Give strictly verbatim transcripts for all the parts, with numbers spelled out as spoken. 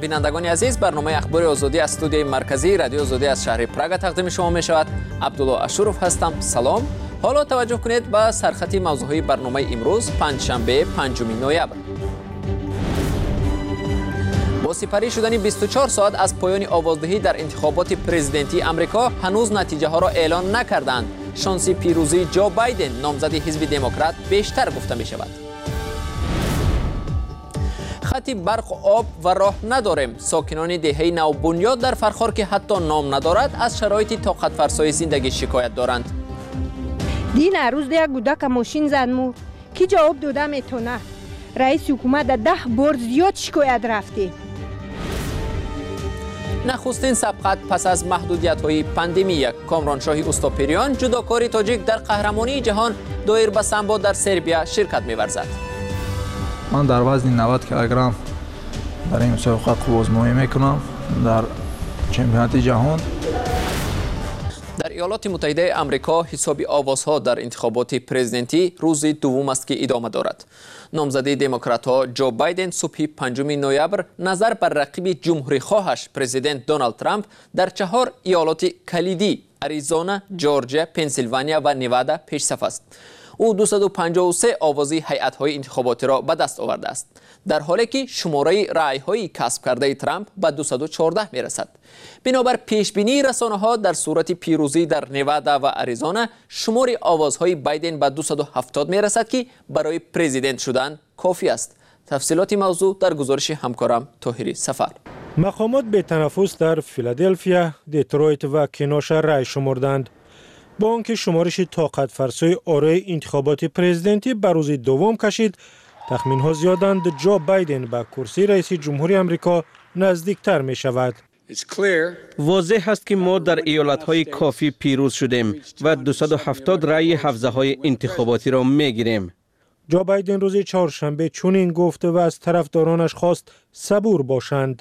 بینندگان عزیز، برنامه اخبار آزادی از استودیوی مرکزی رادیو آزادی از شهر پراگ تقدیم شما می شود. عبدالله اشرف هستم. سلام. حالا توجه کنید به سرخط موضوعی برنامه امروز پنجشنبه پنجم نوامبر. با سپری شدن بیست و چهار ساعت از پایان آوازدهی در انتخابات پرزیدنتی آمریکا هنوز نتیجه ها را اعلان نکردند. شانس پیروزی جو بایدن نامزد حزب دموکرات بیشتر گفته می شود. خط برق و آب و راه نداریم. ساکنان دهه نوبنیاد در فرخار که حتی نام ندارد از شرایط طاقت فرسای زندگی شکایت دارند. دین روز یک گودک ماشین زد مور کی جواب داده میتونه. رئیس حکومت ده بار زیاد شکایت رفته. نخستین سبقت پس از محدودیت‌های پاندمی، کامرانشاه اوستاپریان جداکاری تاجیک در قهرمانی جهان دایر به سامبو در سربیا شرکت می‌ورزد. من در وزن نود کیلوگرم در این مسابقه قوزمایی میکنم در چمپیونات جهان. در ایالات متحده آمریکا حساب آوازها در انتخابات پرزیدنتی روز دوم است که ادامه دارد. نامزد دموکرات‌ها جو بایدن صبح پنجم نوامبر نظر بر رقیب جمهوری خواهش پرزیدنت دونالد ترامپ در چهار ایالات کلیدی اریزونا، جورجیا، پنسیلوانیا و نوادا پیش‌صف است. او دویست و پنجاه و سه آوازی هیئت‌های انتخاباتی را به دست آورده است، در حالی که شماره رأی‌های کسب کرده ترامپ به دویست و چهارده می‌رسد. بنابر پیشبینی رسانه‌ها در صورت پیروزی در نوادا و اریزونا شمار آوازهای بایدن به دویست و هفتاد می‌رسد که برای پرزیدنت شدن کافی است. تفصیلات موضوع در گزارش همکارم طاهری سفر. مقامات به تنفس در فیلادلفیا، دیترویت و کینوشا رأی شمردند. با آنکه شمارش طاقت فرسای آرای انتخابات پرزیدنتی بر روز دوم کشید، تخمین‌ها زیادند جو بایدن به کرسی رئیس جمهوری آمریکا نزدیکتر می شود. واضح است که ما در ایالت‌های کافی پیروز شدیم و دویست و هفتاد رأی حوزه‌های انتخاباتی را می‌گیریم. جو بایدن روز چهارشنبه چنین گفت و از طرفدارانش خواست صبور باشند.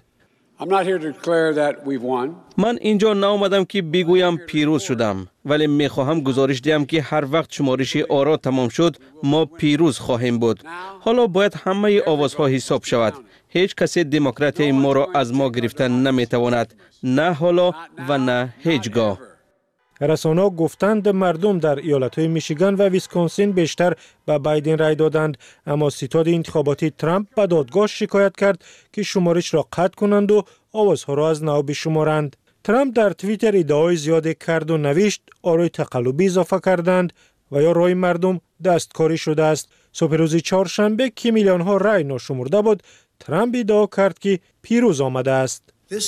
من اینجا نآمدم که بگویم پیروز شدم، ولی میخواهم گزارش دهم که هر وقت شمارش آرا تمام شد ما پیروز خواهیم بود. حالا باید همه آوازها حساب شود. هیچ کسی دموکراتی ما را از ما گرفتن نمیتواند، نه حالا و نه هیچگاه. رسانه‌ها گفتند مردم در ایالت‌های میشیگان و ویسکانسین بیشتر به بایدن رای دادند، اما ستاد انتخاباتی ترامپ به دادگاه شکایت کرد که شمارش را قطع کنند و آوازها را از نو بشمارند. ترامپ در توییتر ادعای زیاده کرد و نوشت آرای تقلبی اضافه کردند و یا رای مردم دستکاری شده است. صبح روز چهارشنبه که میلیون ها رای ناشمرده بود، ترامپ ادعا کرد که پیروز آمده است.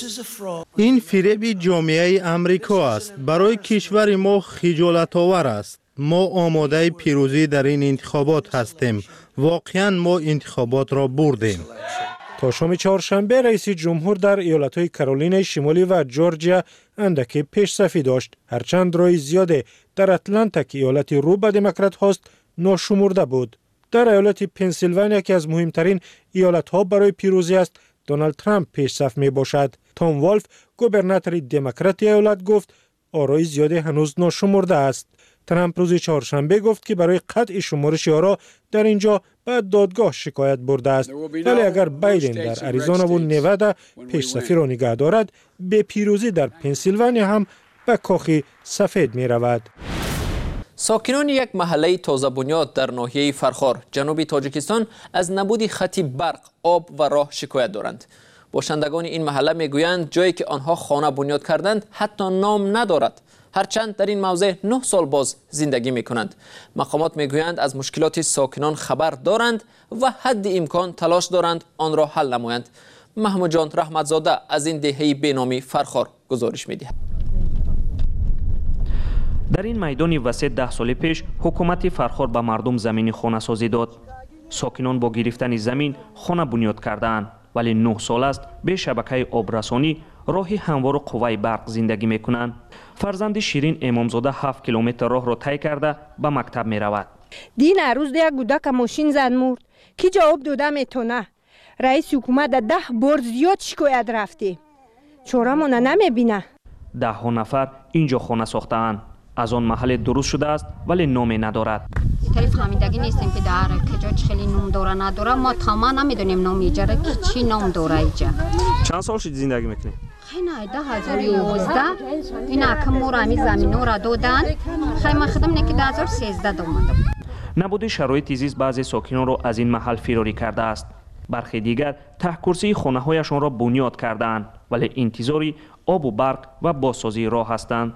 این فریب جامعه امریکا است. برای کشور ما خجالت آور است. ما آماده پیروزی در این انتخابات هستیم. واقعا ما انتخابات را بردیم. تا شام چهارشنبه رئیس جمهور در ایالت‌های کارولینای شمالی و جورجیا اندکی پیش‌صفی داشت، هرچند رای زیاده در اتلانتا که ایالت رو به دموکرات هاست ناشمرده بود. در ایالت پنسیلوانیا که از مهمترین ایالت‌ها برای پیروزی است، دونالد ترامپ پیش‌صف می باشد. تام والف گوبرناتور دموکرات ایالت گفت آرای زیاده هنوز ناشمرده است. ترامپ روز چهارشنبه گفت که برای قطع شمارش آرا در اینجا به دادگاه شکایت برده است، ولی اگر بایدن در اریزونا و نوادا پیش‌صفی را نگه دارد، به پیروزی در پنسیلوانیا هم به کاخ سفید می رود. ساکنان یک محله تازه بنیاد در ناحیه فرخار جنوب تاجیکستان از نبود خط برق، آب و راه شکایت دارند. باشندگان این محله میگویند جایی که آنها خانه بنیاد کردند حتی نام ندارد، هرچند در این موضع نه سال باز زندگی میکنند. مقامات میگویند از مشکلات ساکنان خبر دارند و حد امکان تلاش دارند آن را حل نمایند. محمود جان رحمتزاده از این دهه بینامی فرخار گزارش میدهد. در این میدان وسیع ده سال پیش حکومت فرخار به مردم زمین خانه سازی داد. ساکنان با گرفتن زمین خانه بنیاد کردند، ولی نه سال است به شبکه آبرسانی راهی هموار و قوه برق زندگی میکنند. فرزند شیرین امامزاده هفت کیلومتر راه را طی کرده به مکتب می رود. دین روز یک گودک ماشین زد مرد کی جواب داده میتونه. رئیس حکومت ده بار زیاد شکایت رفته، چاره مونه نمیبینه. ده ها نفر اینجا خانه ساختند. از آن محل درست شده است ولی نامی ندارد. خاطر فهمیدگی نیستیم که در کجا خیلی نام داره نداره. ما تمام نمیدونیم نام ایجاره که چی نام داره اینجا. چند سال شد زندگی میکنی؟ خیلی ده هزار و یازده این اکم ما را همین زمین ها را دادن. خیلی ما خدم نه که ده هزار و سیزده دومدم. نبود شرایط زیست بعضی ساکنان را از این محل فراری کرده است. برخی دیگر ته کرسی خانه هایشان را بنیاد کردند ولی انتظاری آب و برق و بازسازی راه هستند.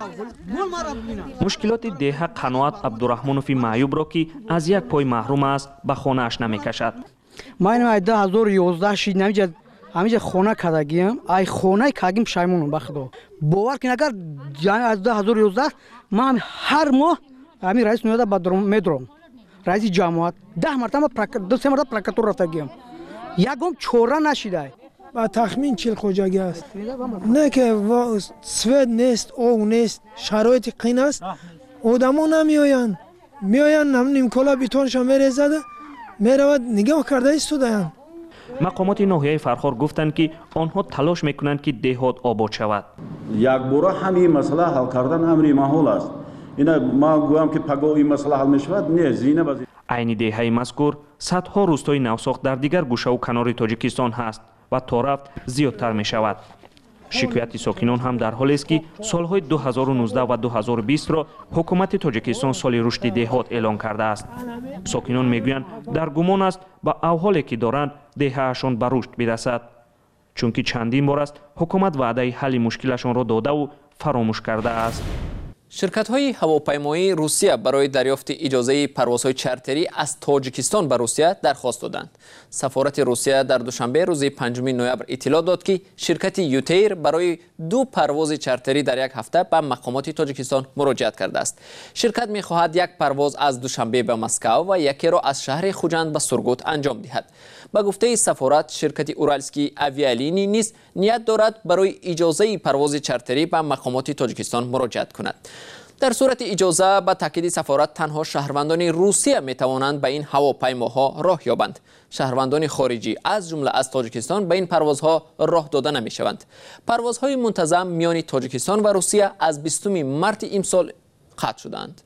مشکلات ده قناعت عبدالرحمنوف معیوب را که از یک پای محروم است به خانه اش نمی کشد. ما این ده هزار و یازده شید نمیجا همینجا خانه کردگیم ای خانه کردگیم شایمونم بخدا باور کن اگر از ده هزار و یازده من هر ماه همین رئیس نویده با درم مدرم رئیس جماعت ده مرتبه دو سه مرتبه پرکاتور رفته گیم یکم چوره نشیده با تخمین چل خوجاگی است نه که سوید نیست او نیست شرایط قین است آدمو نمیآیند میآیند نیم کلا بیتونشان میریزد میرود نگاه کرده ایستادند. مقامات ناحیه فرخار گفتند که آنها تلاش میکنند که دهات آباد شود. یک بار همین مسئله حل کردن امری محال است. اینا ما گویم که پگاه این مسئله حل میشود نه زینه بازی. عین دهه مذکور صدها روستای نوساخت در دیگر گوشه و کنار تاجیکستان هست و تا رفت زیادتر می شود. شکایت ساکنان هم در حالی است که سالهای دو هزار و نوزده و دو هزار و بیست را حکومت تاجیکستان سال رشد دهات اعلان کرده است. ساکنان میگویند در گمان است با احوالی که دارند دههشان به رشد برسد چون که چندین بار است حکومت وعده حل مشکلشان را داده و فراموش کرده است. شرکت‌های هواپیمایی روسیه برای دریافت اجازه پروازهای چارتری از تاجیکستان به روسیه درخواست دادند. سفارت روسیه در دوشنبه روز پنجم نوامبر اطلاع داد که شرکت یوتیر برای دو پرواز چارتری در یک هفته به مقامات تاجیکستان مراجعت کرده است. شرکت می‌خواهد یک پرواز از دوشنبه به مسکو و یکی را از شهر خوجند به سورگوت انجام دهد. با گفته سفارت شرکت اورالسکی آویالینی نیز نیت دارد برای اجازه پرواز چارتری به مقامات تاجیکستان مراجعت کند. در صورت اجازه به تاکید سفارت تنها شهروندان روسیه می توانند به این هواپیماها راه یابند. شهروندان خارجی از جمله از تاجیکستان به این پروازها راه داده نمی شوند. پروازهای منتظم میان تاجیکستان و روسیه از بیستم مارس امسال قطع شدند.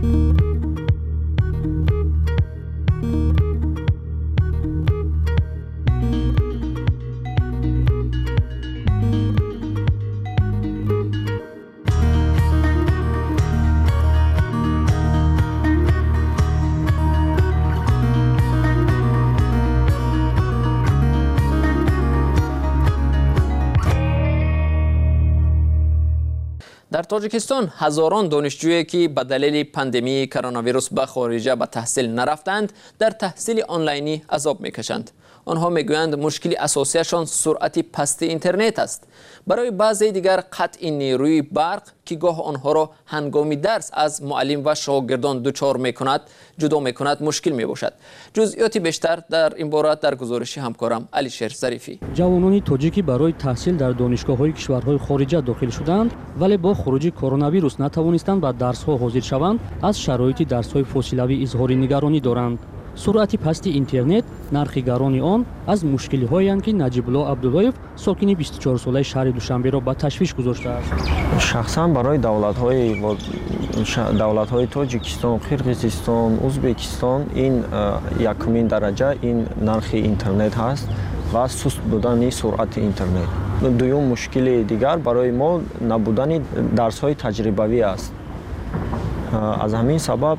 در تاجیکستان هزاران دانشجویی که به دلیل پاندمی کرونا ویروس به خارج به تحصیل نرفتند در تحصیل آنلاینی عذاب میکشند. آنها میگویند مشکل اساسیشان سرعت پست اینترنت است. برای بعضی دیگر قطع نیروی برق که گاه آنها را هنگام درس از معلم و شاگردان دچار میکند جدا میکند مشکل میباشد. جزئیات بیشتر در این باره در گزارش همکارم علیشیر ظریفی. جوانان تاجیکی برای تحصیل در دانشگاه‌های کشورهای خارجه داخل شدند ولی با خروج کرونا ویروس نتوانستند به درس‌ها حاضر شوند. از شرایط درس‌های فاصلوی اظهار نگرانی دارند. سرعت پست اینترنت نرخ گرانی آن از مشکلی هایی که نجیب الله عبداللهیف ساکن بیست و چهار ساله شهر دوشنبه را به تشویش گذاشته است. شخصا برای دولت‌های دولت‌های تاجیکستان، قرقیزستان، ازبکستان این یکمین درجه این نرخ اینترنت هست و سست بودن سرعت اینترنت. دوم مشکل دیگر برای ما نبودن درس‌های تجربوی است. از همین سبب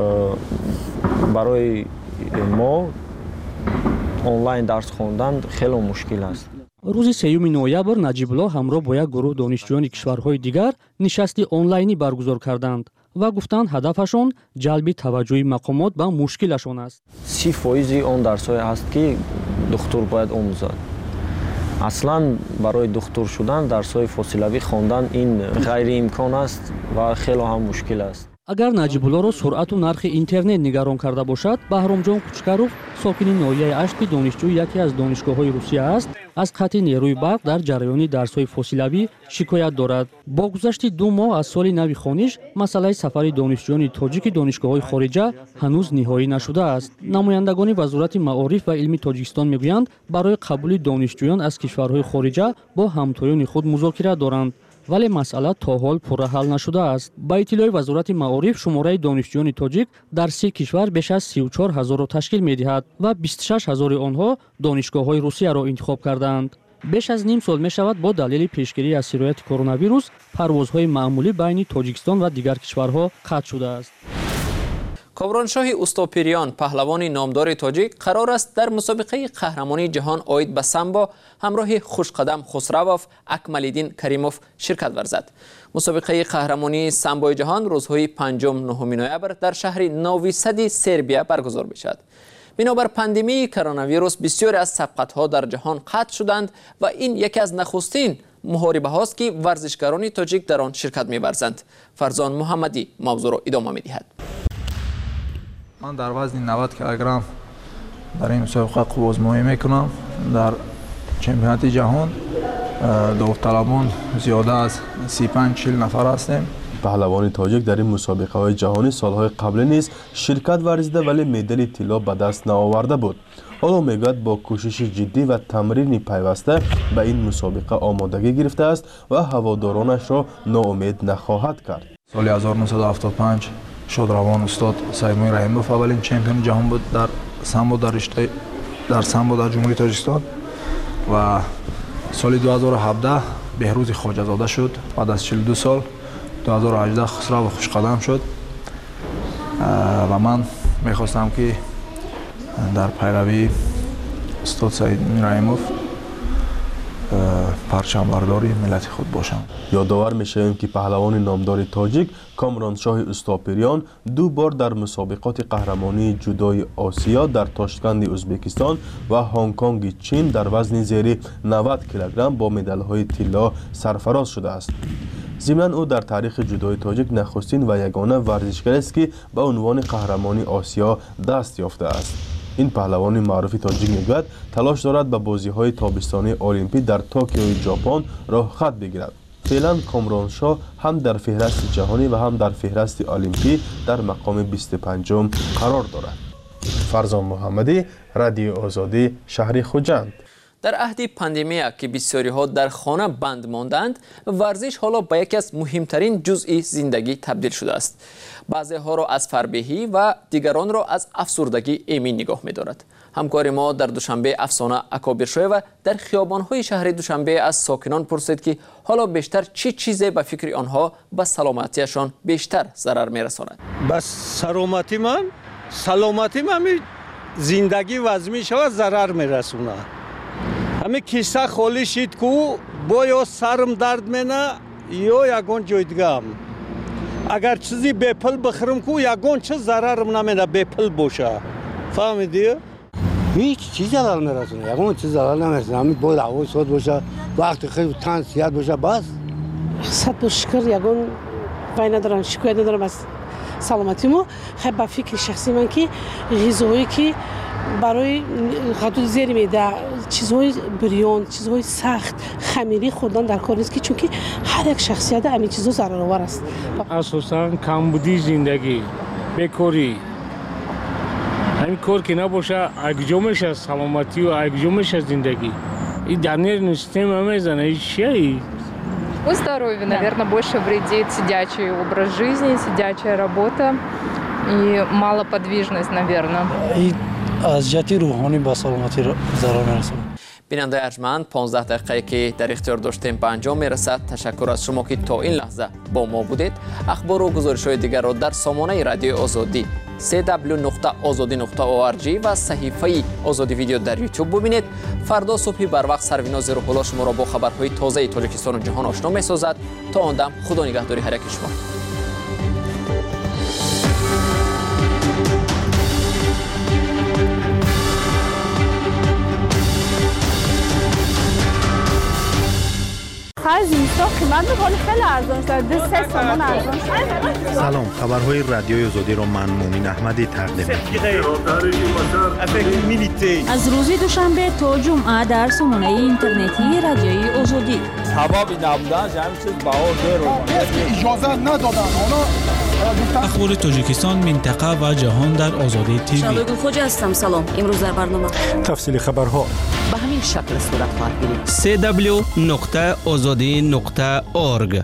برای ما آنلاین درس خواندن خیلی مشکل است. روز سوم نوامبر نجیب الله همراه با یک گروه دانشجویان کشورهای دیگر نشستی آنلاینی برگزار کردند و گفتند هدفشان جلب توجه مقامات به مشکلشان است. سی فیصد آن درس‌های است که دکتر باید آموزد. اصلا برای دکتر شدن درس‌های فاصلوی خواندن این غیر امکان است و خیلی هم مشکل است. اگر نجیب الله را سرعت و نرخ اینترنت نگران کرده باشد، بهرامجان کوچکروف ساکن ناحیه اشت که دانشجوی یکی از دانشگاه‌های روسیه است، از قطع نیروی برق در جریان درس‌های فاصلوی شکایت دارد. با گذشت دو ماه از سال نو خوانش، مسئله سفر دانشجویان تاجیک دانشگاه‌های خارجه هنوز نهایی نشده است. نمایندگان وزارت معارف و علم تاجیکستان میگویند برای قبول دانشجویان از کشورهای خارجه با همتایان خود مذاکره دارند. вале масъала то ҳол пурра ҳал нашудааст. ба иттилои вазорати маориф шумораи донишҷӯёни тоҷик дар си кишвар беш аз си ю чор ҳазорро ташкил медиҳад ва бисту шаш ҳазори онҳо донишгоҳҳои русияро интихоб карданд. беш аз ним сол мешавад бо далели пешгирӣ аз сирояти коронавирус парвозҳои маъмулӣ байни тоҷикистон ва дигар кишварҳо қатъ шудааст. Комроншоҳи Устопириён, паҳлавони номдори тоҷик, қарор аст дар мусобиқаи қаҳрамонии ҷаҳон оид ба самбо ҳамроҳи хушқадам Хусравов Акмалиддин Каримов ширкат варзад. мусобиқаи қаҳрамонии самбои ҷаҳон рӯзҳои панҷум нуҳуми ноябр дар шаҳри Нови Сади, Сербия баргузор мешавад. бинобар пандемияи коронавирус бисёре аз сабқатҳо дар ҷаҳон қатъ шуданд ва ин яке аз нахустин муҳорибаҳост ки варзишгарони тоҷик дар он ширкат мебарзанд. Фарзон Муҳаммадӣ мавзӯъро идома медиҳад. من در وزن نود کیلوگرم در این مسابقه قوازمایی میکنم. در چمپیونات جهان داوطلبان زیاده از سی و پنج چهل نفر هستیم. پهلوان تاجیک در این مسابقه های جهانی سالهای قبل نیز شرکت ورزیده ولی مدال طلا به دست نآورده بود. حالا میگوید با کوشش جدی و تمرین پیوسته به این مسابقه آمادگی گرفته است و هوادارانش را ناامید نخواهد کرد. سال هزار و نهصد و هفتاد و پنج شادروان استاد سیمون رحیموف اولین چمپیون جهان بود در سامبو در رشته در سامبو در جمهوری تاجیکستان و سال دو هزار و هفده بهروز خواجه‌زاده شد. بعد از چهل و دو سال دو هزار و هجده خسرو خوشقدم شد و من میخواستم که در پیروی استاد سیمون رحیموف پرچمبرداری ملت خود باشم. یادآور میشویم که پهلوان نامدار تاجیک کامرانشاه استاپریان دو بار در مسابقات قهرمانی جودوی آسیا در تاشکند ازبکستان و هنگ کنگ چین در وزن زیر نود کیلوگرم با مدال‌های طلا سرفراز شده است. ضمن او در تاریخ جودوی تاجیک نخستین و یگانه ورزشکاری است که به عنوان قهرمانی آسیا دست یافته است. این پهلوان معروف تاجیک میگوید تلاش دارد به بازی‌های تابستانی المپیک در توکیو ژاپن راه خط بگیرد. فعلا کامرانشاه هم در فهرست جهانی و هم در فهرست المپیک در مقام بیست و پنجم قرار دارد. فرزان محمدی، رادیو آزادی، شهر خوجند. در عهد پاندمیا که بسیاری‌ها در خانه بند ماندند، ورزش حالا به یکی از مهمترین جزئی زندگی تبدیل شده است. بعضی‌ها را از فربهی و دیگران را از افسردگی ایمن نگاه می‌دارد. همکار ما در دوشنبه افسانه اکابر شویو در خیابان‌های شهر دوشنبه از ساکنان پرسید که حالا بیشتر چی چیزی به فکر آنها به سلامتیشان بیشتر ضرر می‌رساند. بس سلامتی من سلامتی من زندگی وزمی شود ضرر می‌رسونه. همه کیسه خالی شد کو با یا سرم درد منه یا یگان جای دیگه. اگر چیزی بپل بخورم کو یگان چه ضررم نمیده بپل باشه. فهمیدی؟ هیچ چیزی ضرر نمیرسونه. یگان چیز ضرر نمیرسونه. همین باید هوای سواد باشه. وقتی خیلی تن سیاد باشه بس. صد شکر یگان وای ندارم شکایت ندارم از سلامتیمو. خیلی با فکر شخصی من که غذایی که برای حدود زیر میده چیزهای بریان چیزهای سخت خمیری خوردن در کار نیست که چون که هر یک شخصیت همین چیزها ضررآور است. اساساً کمبودی زندگی بیکاری همین کار که نباشه اگجامش از سلامتی و اگجامش از زندگی این در нервную систему میزنه چیه؟ У здоровью, наверное, больше вредит сидячий образ жизни, сидячая работа и малоподвижность, наверное. از جهتی روحانی با سلامتی ضرر میرسونه. بیننده ارجمند پانزده دقیقه که در اختیار داشتیم به انجام میرسد. تشکر از شما که تا این لحظه با ما بودید. اخبار و گزارش‌های دیگر را در سامانه رادیو آزادی سی دبلیو نقطه آزادی نقطه او آر جی و صحیفه آزادی ویدیو در یوتیوب ببینید. فردا صبح بر وقت سرویناز روح‌الله شما را با خبرهای تازه تاجیکستان و جهان آشنا می‌سازد. تا آن دم خدا نگهداری هر یک شما. سلام، خبرهای رادیوی آزادی را من مومین احمدی تقدیم می‌کنم. از روز دوشنبه تا جمعه در سامانه اینترنتی رادیوی آزادی. سبب نبودن همین چیز باور رو اجازه ندادن. اخبار تاجیکستان، منطقه و جهان در آزادی تیوی. شادو خوجا هستم. سلام. امروز در برنامه تفصیل خبرها. به همین این شکل صورت خواهد گرفت. سی دبلیو نقطه آزادی نقطه اورگ.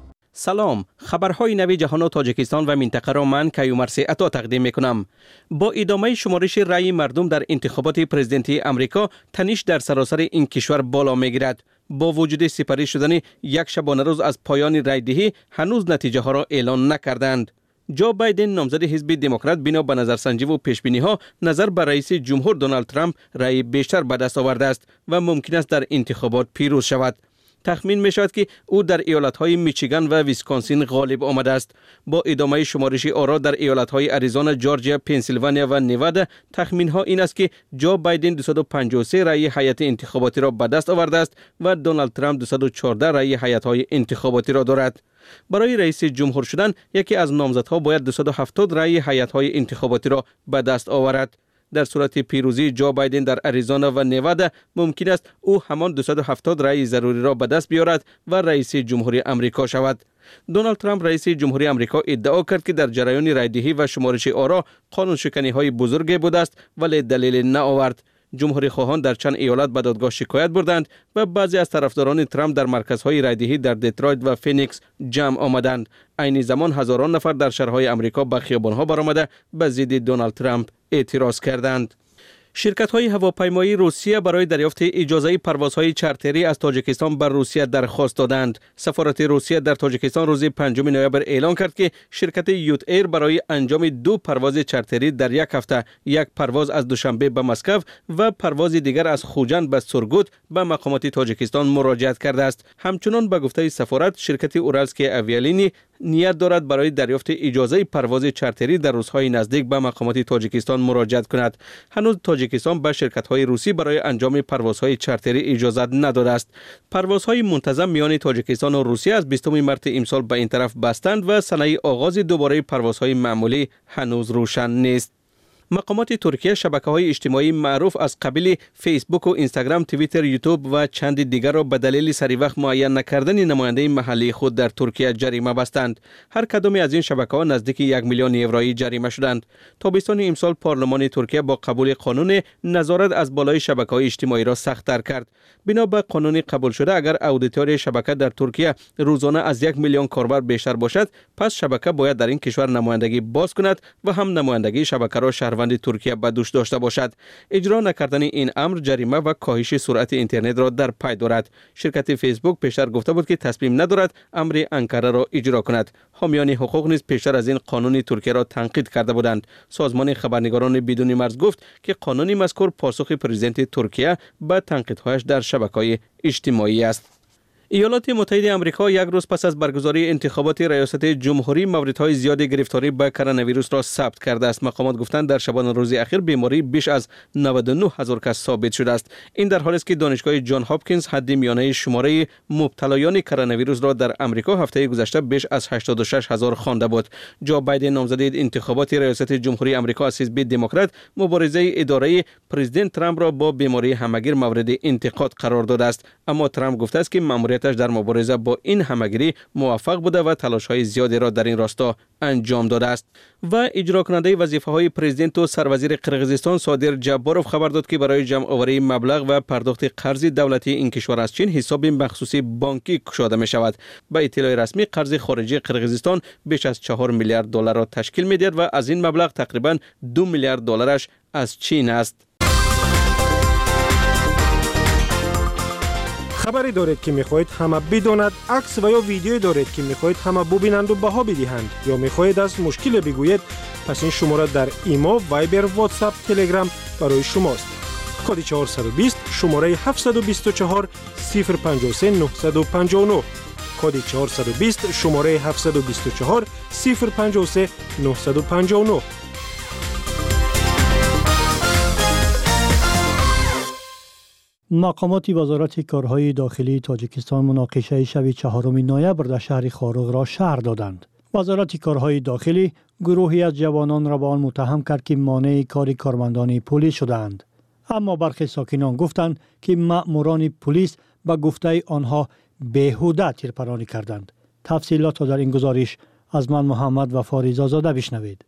سلام، خبرهای نوی جهان و تاجیکستان و منطقه را من کیومرث عطا تقدیم میکنم. با ادامه شمارش رأی مردم در انتخابات پرزیدنتی امریکا، تنش در سراسر این کشور بالا میگیرد. با وجود سپری شدن یک شبانه روز از پایان رأیدهی، هنوز نتیجه ها را اعلان نکردند. جو بایدن نامزد حزب دموکرات بنا به نظرسنجی و پیشبینی ها نظر به رئیس جمهور دونالد ترامپ رأی بیشتر به دست آورده است و ممکن است در انتخابات پیروز شود. تخمین می شود که او در ایالت‌های میچیگان و ویسکانسین غالب آمده است. با ادامه شمارش آرا در ایالت‌های آریزونا، جورجیا، پنسیلوانیا و نوادا، تخمین‌ها این است که جو بایدن دویست و پنجاه و سه رأی هیئت انتخاباتی را به دست آورده است و دونالد ترامپ دویست و چهارده رأی هیئت‌های انتخاباتی را دارد. برای رئیس جمهور شدن، یکی از نامزدها باید دویست و هفتاد رأی هیئت‌های انتخاباتی را به دست آورد. در صورت پیروزی جو بایدن در آریزونا و نوادا، ممکن است او همان دویست و هفتاد رأی ضروری را به دست بیاورد و رئیس جمهوری آمریکا شود. دونالد ترامپ رئیس جمهوری آمریکا ادعا کرد که در جریان رأیدهی و شمارش آرا قانون شکنی های بزرگی بوده است، ولی دلیل نآورد. جمهوری خواهان در چند ایالت به دادگاه شکایت بردند و بعضی از طرفداران ترامپ در مرکزهای رأیدهی در دیترویت و فینیکس جمع آمدند. عین زمان هزاران نفر در شهرهای آمریکا به خیابان‌ها برآمده به ضد دونالد ترامپ اعتراض کردند. شرکت‌های هواپیمایی روسیه برای دریافت اجازه پروازهای چارتری از تاجیکستان بر روسیه درخواست دادند. سفارت روسیه در تاجیکستان روز پنجم نوامبر اعلام کرد که شرکت یوت ایر برای انجام دو پرواز چارتری در یک هفته، یک پرواز از دوشنبه به مسکو و پرواز دیگر از خوجند به سورگوت به مقامات تاجیکستان مراجعت کرده است. همچنان به گفته سفارت، شرکت اورالسکی اویالینی نیت دارد برای دریافت اجازه پرواز چارتری در روزهای نزدیک به مقامات تاجیکستان مراجعت کند. هنوز تاجیکستان به شرکت‌های روسی برای انجام پروازهای چارتری اجازه نداده است. پروازهای منتظم میان تاجیکستان و روسیه از بیستم مارس امسال به این طرف بستند و سنه آغاز دوباره پروازهای معمولی هنوز روشن نیست. مقامات ترکیه شبکه‌های اجتماعی معروف از قبیل فیسبوک و اینستاگرام، توییتر، یوتیوب و چند دیگر را به دلیل سری وقت معین نکردن نماینده محلی خود در ترکیه جریمه بستند. هر کدام از این شبکه‌ها نزدیک یک میلیون یورویی جریمه شدند. تابستان امسال پارلمان ترکیه با قبول قانون نظارت از بالای شبکه‌های اجتماعی را سخت‌تر کرد. بنا به قانون قبول شده، اگر اودیتوری شبکه در ترکیه روزانه از یک میلیون کاربر بیشتر باشد، پس شبکه باید در این کشور نمایندگی باز کند و هم نمایندگی شبکه را شهروند ترکیه به دوش داشته باشد. اجرا نکردن این امر جریمه و کاهش سرعت اینترنت را در پی دارد. شرکت فیسبوک پیشتر گفته بود که تصمیم ندارد امر انکاره را اجرا کند. حامیان حقوق نیز پیشتر از این قانون ترکیه را تنقید کرده بودند. سازمان خبرنگاران بدون مرز گفت که قانون مذکور پاسخ پرزیدنت ترکیه به تنقیدهایش در شبکه‌های اجتماعی است. ایالات متحده آمریکا یک روز پس از برگزاری انتخابات ریاست جمهوری موردهای زیاد گرفتاری به کرونا ویروس را ثبت کرده است. مقامات گفتند در شبانه روز اخیر بیماری بیش از نود و نه هزار کس ثابت شده است. این در حالی است که دانشگاه جان هاپکینز حد میانه شماره مبتلایان کرونا ویروس را در آمریکا هفته گذشته بیش از هشتاد و شش هزار خوانده بود. جو بایدن نامزد انتخابات ریاست جمهوری آمریکا از حزب دموکرات مبارزه اداره پرزیدنت ترامپ را با بیماری همگیر مورد انتقاد قرار داده است، اما ترامپ گفته است که ماموریت در مبارزه با این همگیری موفق بوده و تلاش‌های زیادی را در این راستا انجام داده است. و اجرا کننده وظیفه‌های پرزیدنت و سروزیر قرقیزستان صادر جباروف خبر داد که برای جمع آوری مبلغ و پرداخت قرض دولتی این کشور از چین حساب مخصوصی بانکی گشاده می شود. به اطلاع رسمی قرض خارجی قرقیزستان بیش از چهار میلیارد دلار را تشکیل می‌دهد و از این مبلغ تقریباً دو میلیارد دلارش از چین است. خبری دارید که میخواهید همه بداند، عکس و یا ویدیویی دارید که میخواهید همه ببینند و بها بدهند، یا میخواهید از مشکل بگویید، پس این شماره در ایمو، وایبر، واتساپ، تلگرام برای شماست. کد چهارصد و بیست شماره هفتصد و بیست و چهار صفر پنجاه و سه نهصد و پنجاه و نه. کد چهارصد و بیست شماره هفتصد و بیست و چهار صفر پنجاه و سه نهصد و پنجاه و نه. مقامات وزارت کارهای داخلی تاجیکستان مناقشه شب چهارم نوامبر در شهر خاروغ را شرح دادند. وزارت کارهای داخلی گروهی از جوانان را به آن متهم کرد که مانع کار کارمندان پلیس شدند. اما برخی ساکنان گفتند که مأموران پلیس به گفته آنها بیهوده تیرپرانی کردند. تفصیلات را در این گزارش از من محمد و فاریزا زاده بشنوید.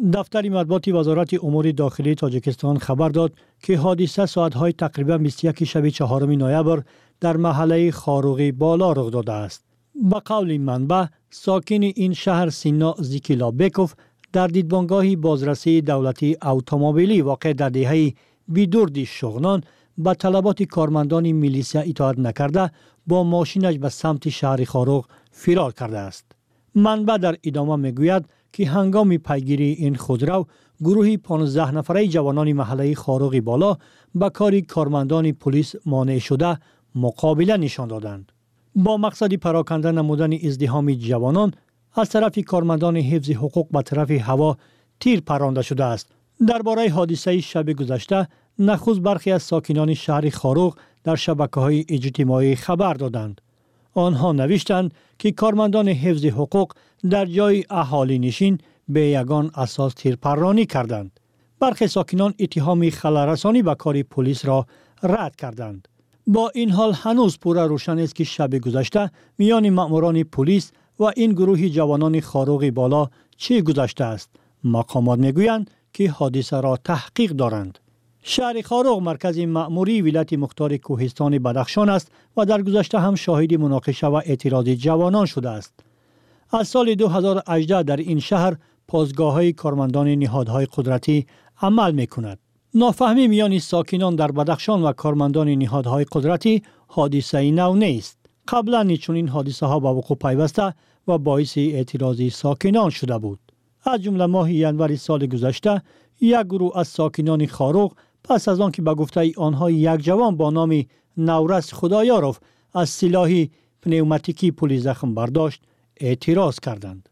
دفتر مطبوعات وزارت امور داخلی تاجیکستان خبر داد که حادثه ساعت‌های تقریبا بیست و یک شب چهارم نوامبر در محله خاروغی بالا رخ داده است. به قول منبع، ساکن این شهر سینا زیکیلابکوف در دیدبانگاه بازرسی دولتی اتومبیلی واقع در دهه بیدردی شغنان به طلبات کارمندان میلیسیا اطاعت نکرده با ماشینش به سمت شهر خاروغ فرار کرده است. منبع در ادامه میگوید که هنگام پیگیری این خودرو گروهی پانزده نفره جوانان محله خاروغی بالا به کار کارمندان پلیس مانع شده مقابله نشان دادند. با مقصد پراکنده نمودن ازدحام جوانان از طرف کارمندان حفظ حقوق به طرف هوا تیر پرانده شده است. درباره حادثه شب گذشته نخست برخی از ساکنان شهر خاروغ در شبکه‌های اجتماعی خبر دادند. آنها نوشتند که کارمندان حفظ حقوق در جای اهالی نشین به یگان اساس تیرپرانی کردند. برخی ساکنان اتهام خلل‌رسانی به کار پلیس را رد کردند. با این حال هنوز پورا روشن است که شب گذشته میان مأموران پلیس و این گروه جوانان خاروغ بالا چه گذشته است. مقامات میگویند که حادثه را تحقیق دارند. شهر خاروغ مرکز مأموری ولایت مختار کوهستان بدخشان است و در گذشته هم شاهد مناقشه و اعتراض جوانان شده است. از سال دو هزار و هجده در این شهر پاسگاه‌های کارمندان نهادهای قدرتی عمل می‌کند. نافهمی میان ساکنان در بدخشان و کارمندان نهادهای قدرتی حادثه نو نیست. قبلا چنین حادثه ها به وقوع پیوسته و باعث اعتراض ساکنان شده بود. از جمله ماه ینور سال گذشته یک گروه از ساکنان خاروغ پس از آن که به گفته آنها یک جوان با نام نورس خدایارف از سلاح پنوماتیکی پلی زخم برداشت اعتراض کردند.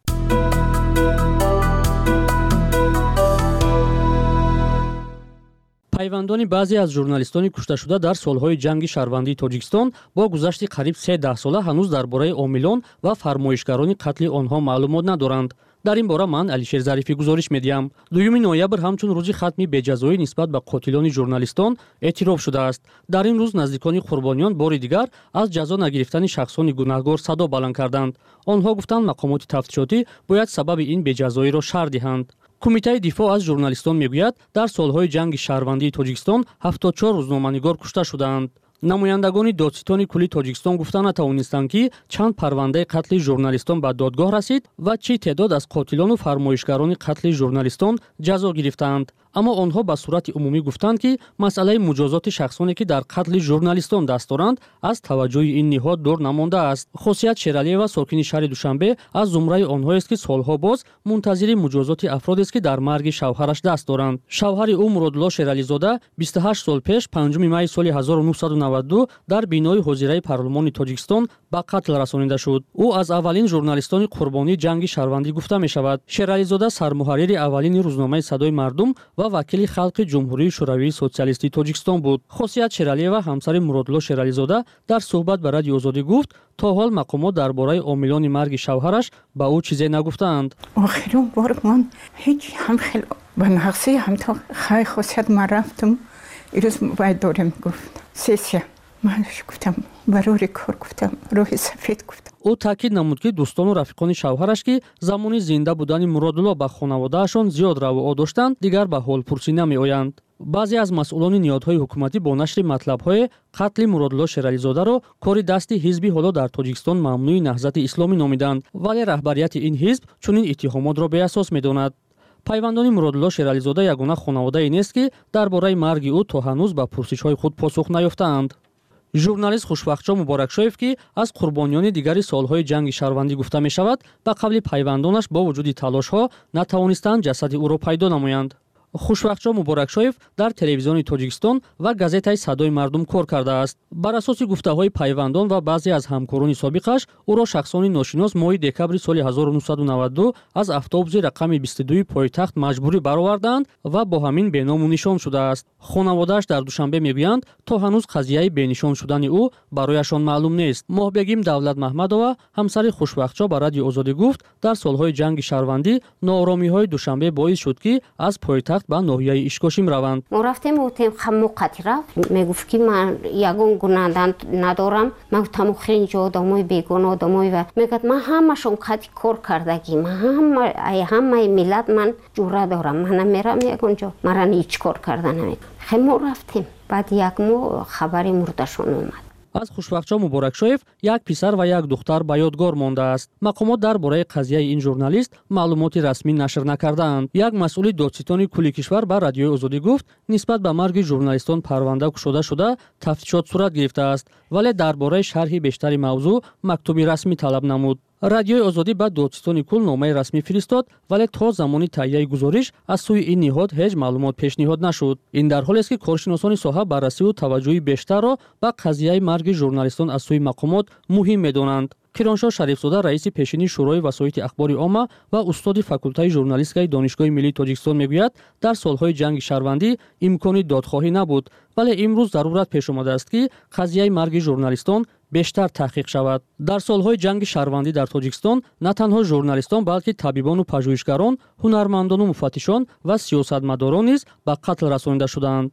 پیوندان بعضی از ژورنالیستان کشته شده در سالهای جنگ شهروندی تاجیکستان با گذشت قریب سه ده ساله هنوز درباره عاملان و فرمایشگران قتل آنها معلومات ندارند. در این باره من علیشیر ظریفی گزارش میدیم. دوم نوامبر همچون روزی ختم بجزایی نسبت به قاتلان ژورنالیستان اعتراف شده است. در این روز نزدیکان قربانیان بار دیگر از جزا نگرفتن شخصان گناهکار صدا بلند کردند. آنها گفتند مقامات تفتیشاتی باید سبب این بجزایی را شرح دهند. کمیته دفاع از ژورنالیستان میگوید در سالهای جنگ شهروندی تاجیکستان هفتاد و چهار روزنامه‌نگار کشته شدند. نمایندگان دادستان کلی تاجیکستان گفتند نتوانستند که چند پرونده قتل ژورنالیستان به دادگاه رسید و چه تعداد از قاتلان و فرمایشگران قتل ژورنالیستان جزا گرفتند. اما آنها به صورت عمومی گفتند که مسئله مجازات شخصانی که در قتل ژورنالیستان دست دارند از توجه این نهاد دور نمانده است. خاصیت شیرالیوا ساکن شهر دوشنبه از زمره آنها است که سالها باز منتظر مجازات افرادی است که در مرگ شوهرش دست دارند. شوهر او مرادالله شیرالیزاده بیست و هشت سال پیش پنجم می سال هزار و نهصد و نود و دو در بینای حاضره پارلمان تاجیکستان به قتل رسانیده شد. او از اولین ژورنالیستان قربانی جنگ شهروندی گفته می شود. شیرالیزاده سرمحرر اولین روزنامه صدای مردم و وکیل خلق جمهوری شوروی سوسیالیستی تاجیکستان بود. خاصیت شیرالیوا همسر مرادالله شیرالیزاده در صحبت با رادیو آزادی گفت تا حال مقامات درباره عاملان مرگ شوهرش به او چیزی نگفتند. آخرین بار من هیچ هم خیلی به نقصی هم تا خیلی خاصیت من رفتم ایروز باید دارم گفت سیسیه من گفتم برای کار گفتم روح سفید گفتم. او تاکید نمود که دوستان و رفیقان شوهرش که زمانی زنده بودن مرادالله با خانواده‌شان زیاد روا داشتند دیگر به حال پرسی نمی آیند. بعضی از مسئولان نهادهای حکومتی با نشر مطلب‌های قتل مرادالله شیرالیزاده را کار دستی حزبی حالا در تاجیکستان ممنوع نهضت اسلامی نامیدند، ولی رهبریت این حزب چنین اتهامات را به اساس می‌داند. پیوندان مرادالله شیرالیزاده یگانه خانواده نیست که درباره مرگ او تا هنوز به پرسش‌های خود پاسخ نیافتند. ژورنالیست خوشبخت‌شاه مبارکشاєв که از قربانیان دیگری سالهای جنگ شهروندی گفته می شود به قبل پیوندانش با وجود تلاش‌ها نتوانستند جسد او را پیدا نمایند. خوشبخت‌شاه مبارکشاєв در تلویزیون تاجیکستان و گازیته صدای مردم کار کرده است. بر اساس گفته‌های پیوندان و بعضی از همکاران سابقش او را شخصانی ناشناس ماه دکبر سال هزار و نهصد و نود و دو از اتوبوس رقم بیست و دو پایتخت مجبوری برآوردند و با همین بینام و نشان شده است. خانواده‌اش در دوشنبه میگویند تا هنوز قضیه بینشان شدن او برایشان معلوم نیست. ماهبگیم دولت محمدова همسر خوشبخت‌شاه به رادیو آزادی گفت در سالهای جنگ شهروندی ناآرامی‌های دوشنبه باعث شد که از پایتخت вақт ба ноҳияи ишкошим раванд. мо рафтем гуфтем хамоқати рафт мегуфт ки ман ягон гунаҳдан надорам. ман гуфтам охиринҷо одамои бегона одамои ва мегӯяд ман ҳамашон қати кор кардагӣ ман ҳама ҳамаи миллат ман ҷура дорам манам мерам ягон ҷо маран ҳеҷ кор карда намекунам. хеле мо рафтем баъди як моҳ хабари мурдашон омад. аз Хушбахтшо Муборакшоев як писар ва як духтар ба ёдгор мондааст. Мақомот дар бораи қазияи ин журналист маълумоти расмӣ нашр накардаанд. Як масъули додситони кулли кишвар ба Радиои Озодӣ гуфт, нисбат ба марги журналистон парванда кушода шуда тафтишот сурат гирифтааст, вале дар бораи шарҳи бештари мавзӯъ мактуби расмӣ талаб намуд. Радиои Озодӣ ба додситони кул номаи расмӣ фиристод, вале то замони таҳияи гузориш аз сӯи ин ниҳод ҳеҷ маълумот пешниҳод нашуд. Ин дар ҳолест ки коршиносони соҳа баррасиву таваҷҷӯҳи бештарро ба қазияи марги журналистон аз сӯи мақомот муҳим медонанд. Кироншоҳ Шарифзода раиси пешини шӯрои васоити ахбори омма ва устоди факултаи журналистикаи Донишгоҳи Миллии Тоҷикистон мегӯяд, дар солҳои ҷанги шаҳрвандӣ имкони додхоҳӣ набуд, вале имрӯз зарурат пеш омадааст ки қазияи марги журналистон бештар таҳқиқ шавад. Дар солҳои ҷанги шаҳрвандӣ дар Тоҷикистон на танҳо журналистон, балки табибону пажӯҳишгарон, ҳунармандону муфаттишон ва сиёсатмадорон низ ба қатл расонида шуданд.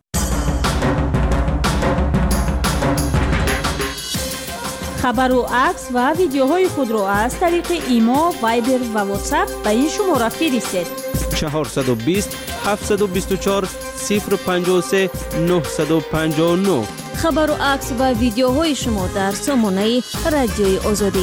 хабару акс ва видеоҳои худро аз тариқи имо, вайбер ва ватсап ба ин шумора фиристед. чаҳорсаду бист ҳафтсаду бисту чор сифр панҷоҳу се нӯҳсаду панҷоҳу нӯҳ. хабару акс ва видеоҳои шумо дар сомонаи Радиои Озодӣ.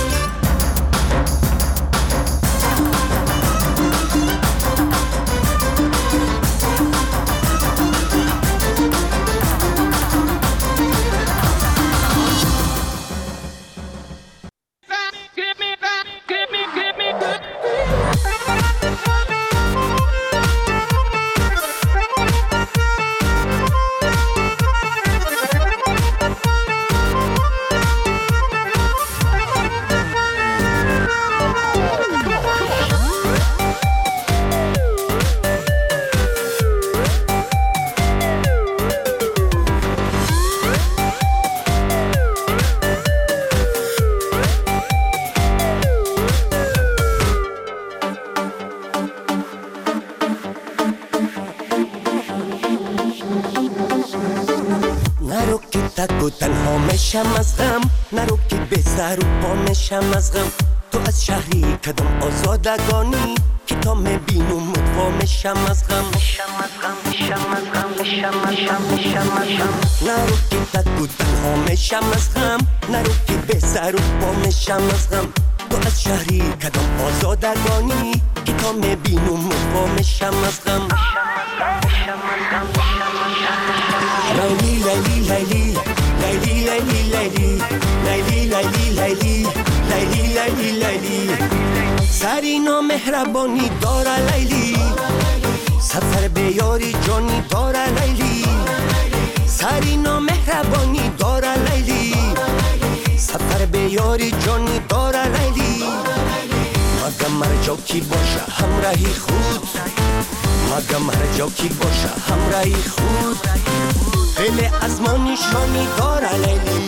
تنها میشم از غم نرو که به سر و پا میشم از غم تو از شهری کدام آزادگانی که تا میبینم مدوا میشم از غم میشم از غم میشم از غم میشم میشم میشم میشم نرو که تکو تنها میشم از غم نرو که به سر و پا میشم از غم تو از شهری کدام آزادگانی که تا میبینم مدوا میشم از غم میشم از غم میشم میشم لیلی لیلی لیلی لیلی لیلی لیلی لیلی لیلی لیلی لیلی لیلی لیلی سری نامهربانی داره لیلی سفر به یاری جانی داره لیلی سری نامهربانی داره لیلی سفر به یاری جانی داره لیلی مگم هر جا کی باشه همراهی خود مگم هر جا کی باشه همراهی خود دل از ما نشانی داره لیلی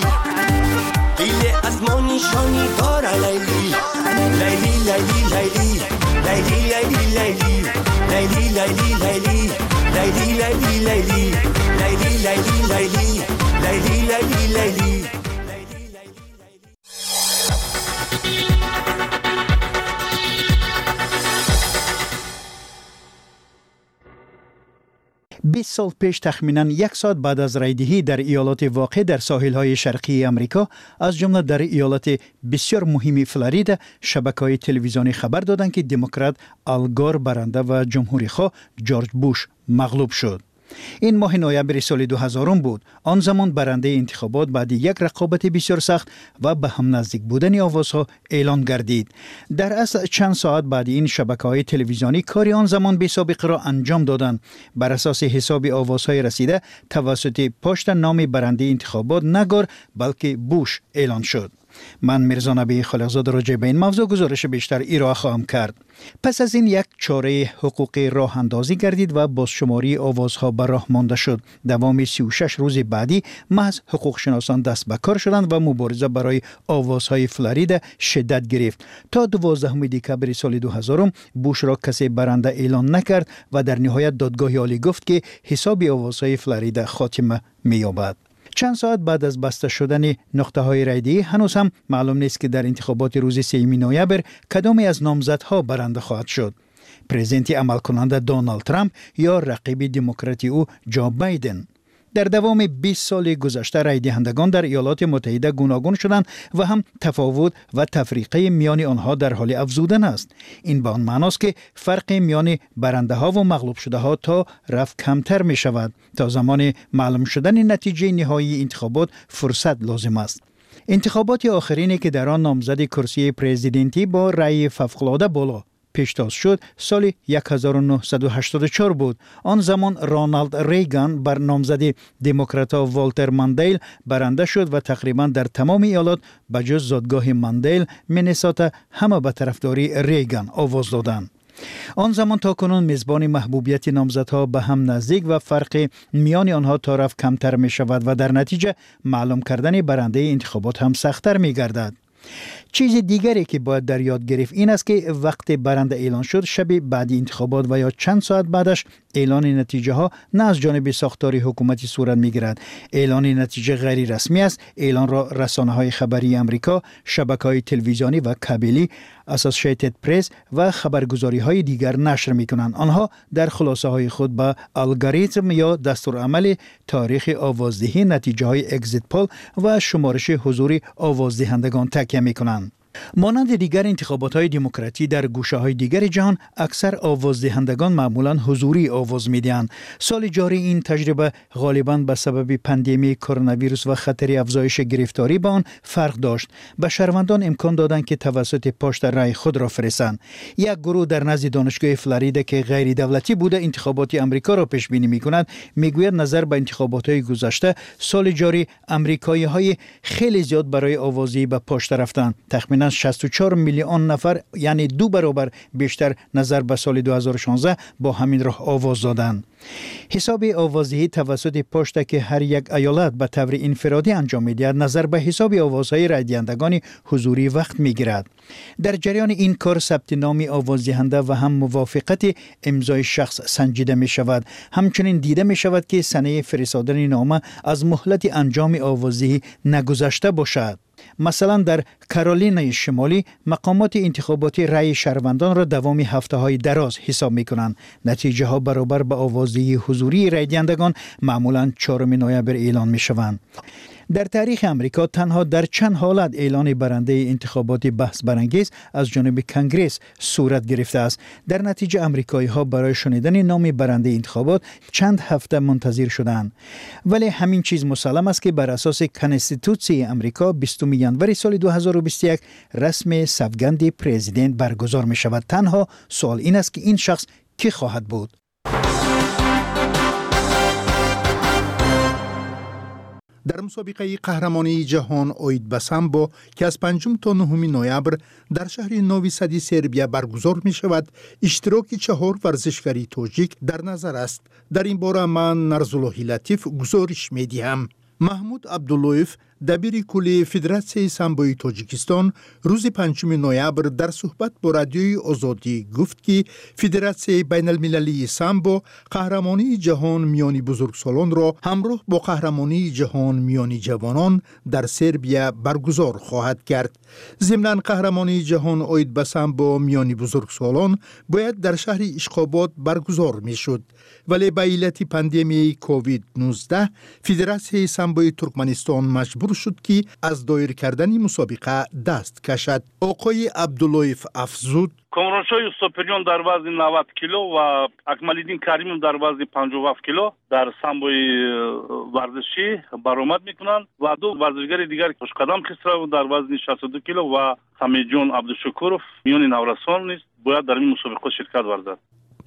دل از ما نشانی داره لیلی لیلی لیلی لیلی لیلی لیلی لیلی لیلی لیلی لیلی لیلی لیلی لیلی لیلی لیلی لیلی لیلی لیلی لیلی بیست سال پیش تخمیناً یک ساعت بعد از رایدهی در ایالات واقع در ساحل‌های شرقی آمریکا از جمله در ایالت بسیار مهمی فلوریدا شبکه‌های تلویزیونی خبر دادند که دموکرات آل گور برنده و جمهوری‌خواه جورج بوش مغلوب شد. این ماه نوامبر سال دو هزار بود. آن زمان برنده انتخابات بعد یک رقابت بسیار سخت و به هم نزدیک بودن آوازها اعلان گردید. در اصل چند ساعت بعد این شبکه‌های تلویزیونی کاری آن زمان بی سابقه را انجام دادند. بر اساس حساب آوازهای رسیده توسط پشت نام برنده انتخابات نگار بلکه بوش اعلان شد. من میرزا نبی خالقزاده راجع به این موضوع گزارش بیشتر ارائه خواهم کرد. پس از این یک چاره حقوقی راه اندازی گردید و بازشماری آوازها به راه مانده شد. دوام سی و شش روز بعدی محض حقوق شناسان دست به کار شدند و مبارزه برای آوازهای فلوریدا شدت گرفت. تا دوازدهم دکبر سال دو هزار بوش را کسی برنده اعلان نکرد و در نهایت دادگاه عالی گفت که حساب آوازهای فلوریدا خاتمه می‌یابد. چند ساعت بعد از بسته شدن نقطه های رایدهی هنوز هم معلوم نیست که در انتخابات روز سوم نوامبر کدامی از نامزدها برنده خواهد شد. پرزیدنت عمل کننده دونالد ترامپ یا رقیب دموکراتی او جو بایدن. در دوام بیست سال گذشته رای دهندگان در ایالات متحده گوناگون شدند و هم تفاوت و تفریقه میان آنها در حال افزودن است. این به آن معناست که فرق میان برنده ها و مغلوب شده ها تا رفت کمتر می شود. تا زمان معلوم شدن نتیجه نهایی انتخابات فرصت لازم است. انتخابات آخرینی که در آن نامزد کرسی پرزیدنتی با رای فوق‌العاده بالا پیشتاز شد سال هزار و نهصد و هشتاد و چهار بود. آن زمان رونالد ریگان بر نامزد دموکرات‌ها والتر ماندیل برنده شد و تقریبا در تمام ایالات بجز زادگاه ماندیل مینسوتا همه به طرفداری ریگان آواز دادند. آن زمان تا کنون میزبان محبوبیت نامزدها به هم نزدیک و فرق میان آنها تا رفت کمتر می شود و در نتیجه معلوم کردن برنده انتخابات هم سخت‌تر می گردد. چیز دیگری که باید در یاد گرفت این است که وقت برنده اعلان شد شب بعد انتخابات و یا چند ساعت بعدش اعلان نتیجه ها نه از جانب ساختار حکومتی صورت می گیرد. اعلان نتیجه غیر رسمی است. اعلان را رسانه های خبری امریکا، شبکه های تلویزیونی و کابلی، اسوسییتد پرس و خبرگزاری های دیگر نشر می کنند. آنها در خلاصه های خود با الگوریتم یا دستورالعمل تاریخ آوازدهی، نتیجه های اگزیت پول و شمارش حضور آوازدهندگان تکیه می کنند. مانند دیگر انتخابات‌های دموکراتی در گوشه‌های دیگر جهان اکثر آوازدهندگان معمولاً حضوری آواز می‌دهند. سال جاری این تجربه غالباً به سبب پاندمی کرونا ویروس و خطر افزایش گرفتاری به آن فرق داشت. به شهروندان امکان دادند که توسط پشت رای خود را فرستند. یک گروه در نزد دانشگاه فلوریدا که غیر دولتی بوده انتخابات آمریکا را پیش بینی می‌کند میگوید نظر به انتخابات‌های گذشته سال جاری آمریکایی‌های خیلی زیاد برای آوازی به پشت رفتند. تخمیناً شصت و چهار میلیون نفر یعنی دو برابر بیشتر نظر به سال دو هزار و شانزده با همین راه آواز دادند. حساب آوازدهی توسط پشت که هر یک ایالت به طور انفرادی انجام می‌دهد نظر به حساب آوازهای رای دهندگان حضوری وقت می‌گیرد. در جریان این کار ثبت نام آوازدهنده و هم موافقت امضای شخص سنجیده می‌شود. همچنین دیده می‌شود که سنه فرستادن نامه از مهلت انجام آوازدهی نگذشته باشد. مثلا در کارولینای شمالی مقامات انتخاباتی رای شهروندان را دوام هفته‌های دراز حساب می‌کنند. نتیجه ها برابر به آوازدهی حضوری رای دهندگان معمولاً چهارم نوامبر اعلان می‌شوند. در تاریخ امریکا تنها در چند حالت اعلان برنده انتخابات بحث برانگیز از جانب کنگره صورت گرفته است. در نتیجه امریکایی‌ها برای شنیدن نام برنده انتخابات چند هفته منتظر شدند. ولی همین چیز مسلم است که بر اساس کنستیتوسی امریکا بیستم ژانویه سال دو هزار و بیست و یک رسم سوگند پرزیدنت برگزار می شود. تنها سوال این است که این شخص کی خواهد بود؟ در مسابقه قهرمانی جهان اوید به سامبو که از پنجم تا نهم نوامبر در شهر نوی سد سربیا برگزار می شود اشتراک چهار ورزشکاری تاجیک در نظر است. در این باره من نرزالله لطیف گزارش می دهم. محمود عبداللویف دبیر کلی فدراسیون سامبوی تاجیکستان روز پنجم نوامبر در صحبت با رادیوی آزادی گفت که فدراسیون بین المللی سامبو قهرمانی جهان میانی بزرگسالان را همراه با قهرمانی جهان میانی جوانان در سربیا برگزار خواهد کرد. ضمناً قهرمانی جهان اوید به سامبو میانی بزرگسالان باید در شهر اشخاباد برگزار میشد، ولی به علت پاندمی کووید نوزده فدراسیون سامبوی ترکمنستان مجبور شد که از دایر کردن مسابقه دست کشد. آقای عبداللویف افزود کامرانشاه استوپریون در وزن نود کیلو و اکمالالدین کریمov در وزن پنجاه و هفت کیلو در سامبوی ورزشی برآمد میکنند و دو ورزشگر دیگر خوشقدم خسرو در وزن شصت و دو کیلو و حمیدجان عبدالشکورov میان نورسان نیست باید در این مسابقه شرکت ورزد.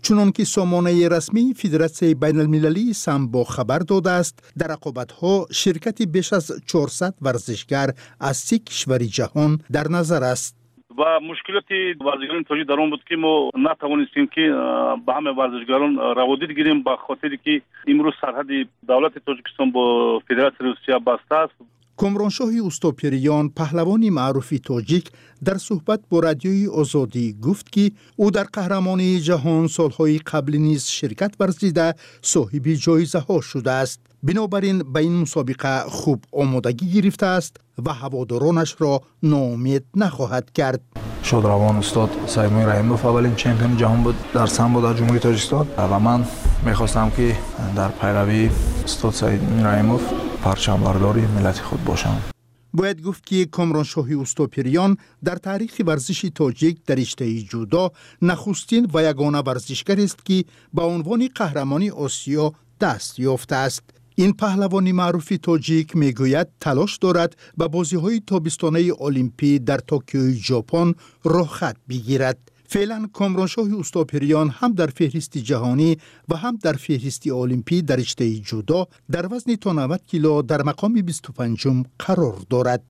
چنانکه سامانه رسمی فدراسیون بین المللی سامبو خبر داده است، در رقابت‌ها شرکت بیش از چهارصد ورزشگر از سی کشور جهان در نظر است. و مشکلات ورزشگران توجیه در آن بود که ما نتوانستیم که به همه ورزشگران روادید گیریم، به خاطری که امروز سرحد دولت تاجیکستان با فدراسیون روسیه بسته است. کامرانشاه اوستوپیریان، پهلوانی معروف تاجیک، در صحبت با رادیوی آزادی گفت که او در قهرمانی جهان سالهای قبل نیز شرکت ورزیده صاحب جایزه ها شده است. بنابراین به این مسابقه خوب آمادگی گرفته است و هوادارانش را ناامید نخواهد کرد. شادروان استاد سیمای رحیموف اولین چمپیون جهان بود در سامبو در جمهوری تاجیکستان و من میخواستم که در پیروی استاد سیمای رحیموف پرچمبرداری ملت خود باشم. باید گفت که کامرانشاه اوستوپیریان در تاریخ ورزش تاجیک در رشته جودو نخستین و یگانه ورزشگر است که به عنوان قهرمانی آسیا دست یافته است. این پهلوانی معروف تاجیک میگوید تلاش دارد به بازی‌های تابستانه المپی در توکیو ژاپن راه خط بگیرد. فعلا کامرانشاه اوستوپیریان هم در فهرست جهانی و هم در فهرست المپی در رشته جودو در وزن تا نود کیلو در مقام بیست و پنجم قرار دارد.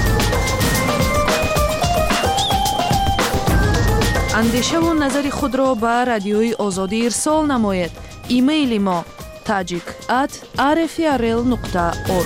اندیشه و نظر خود را به رادیوی آزادی ارسال نماید. ایمیل ما tajik at r f r l nokta org.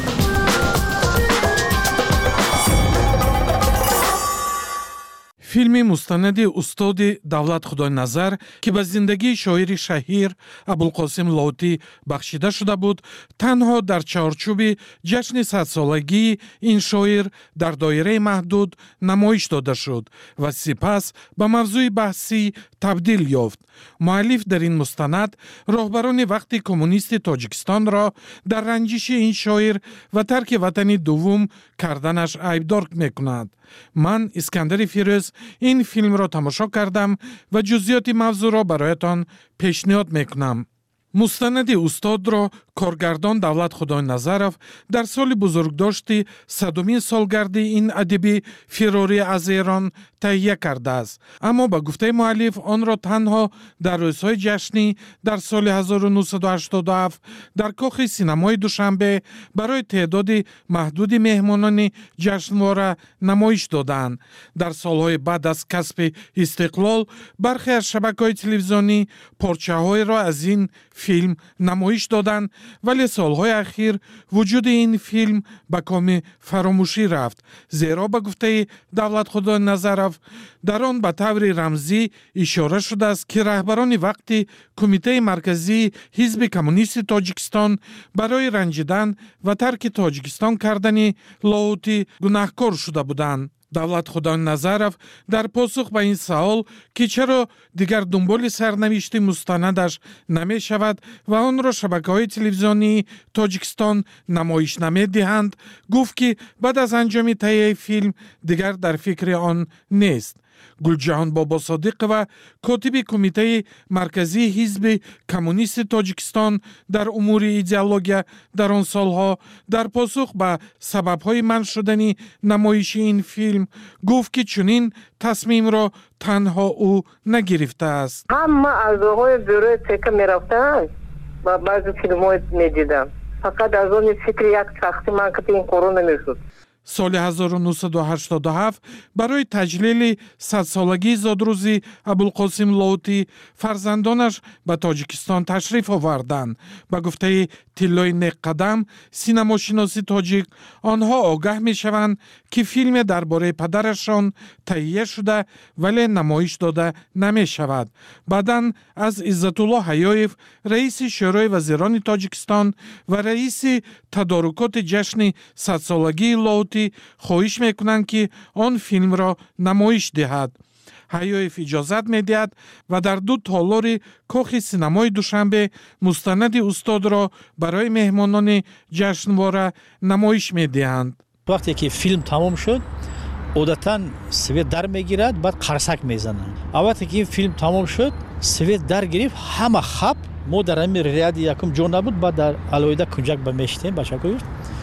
فیلمی مستند استاد دولت خدای نظر که به زندگی شاعر شهیر ابوالقاسم لاهوتی بخشیده شده بود، تنها در چارچوب جشن صد سالگی این شاعر در دایره محدود نمایش داده شد و سپس به موضوع بحثی تبدیل یافت. مؤلف در این مستند راهبران وقت کمونیست تاجیکستان را در رنجش این شاعر و ترک وطن دوم کردنش عیبدار می‌کند. من اسکندر فیروز این فیلم را تماشا کردم و جزئیات موضوع را برایتان پیشنهاد میکنم. مستند استاد را کارگردان دولت خدای نظرов در سال بزرگداشت صدمین سالگرد این ادیب فراری از ایران تهیه کرده است، اما با گفته مؤلف آن را تنها در روزهای جشنی در سال هزار و نهصد و هشتاد و هفت در کاخ سینمای دوشنبه برای تعداد محدود مهمانان جشنواره نمایش دادند. در سالهای بعد از کسب استقلال برخی از شبکه‌های تلویزیونی پارچه‌های را از این فیلم نمایش دادند، ولی سالهای اخیر وجود این فیلم به کام فراموشی رفت، زیرا به گفته دولت خدای نظرов در آن به طور رمزی اشاره شده است که رهبران وقتی کمیته مرکزی حزب کمونیست تاجیکستان برای رنجیدن و ترک تاجیکستان کردن لاهوتی گناهکار شده بودند. دولت خدای نظرов در پاسخ به این سوال که چرا دیگر دنبال سرنوشت مستندش نمی شود و آن را شبکه‌های تلویزیونی تاجیکستان نمایش نمی دهند، گفت که بعد از انجام تهیه فیلم دیگر در فکر آن نیست. گلجهان بابا صادق و کاتب کمیته مرکزی حزب کمونیست تاجیکستان در امور ایدئولوژی در آن سالها در پاسخ به سبب‌های منع شدن نمایش این فیلم گفت که چنین تصمیم را تنها او نگرفته است. همه اعضاهای بروی تکه میرفتن و بعضی فیلم‌های میدیدم، فقط از اون فکر یک شخصی من که این کارو نمیشد. سال هزار و نهصد و هشتاد و هفت برای تجلیل صد سالگی زادروزی ابوالقاسم لاهوتی فرزندانش به تاجیکستان تشریف آوردند. به گفته تیلای نیک قدم سینما شناسی تاجیک، آنها آگاه می شوند که فیلم درباره پدرشان تهیه شده ولی نمایش داده نمی شود. بعداً از عزت الله حیایف رئیس شورای وزیران تاجیکستان و رئیس تدارکات جشن صد سالگی لاهوتی خواهش میکنند که آن فیلم را نمایش دهد. حیایف اجازت میدهد و در دو تالار کاخ سینمای دوشنبه مستند استاد را برای مهمانان جشنواره نمایش میدهند. وقتی که فیلم تمام شد عادتاً سویت در میگیرد، بعد قرصک میزنند. وقتی که این فیلم تمام شد سویت در گرفت، همه خب ما در همین ریاض یکم جا نبود، بعد در علایده کنجک به میشتیم بچه‌ها.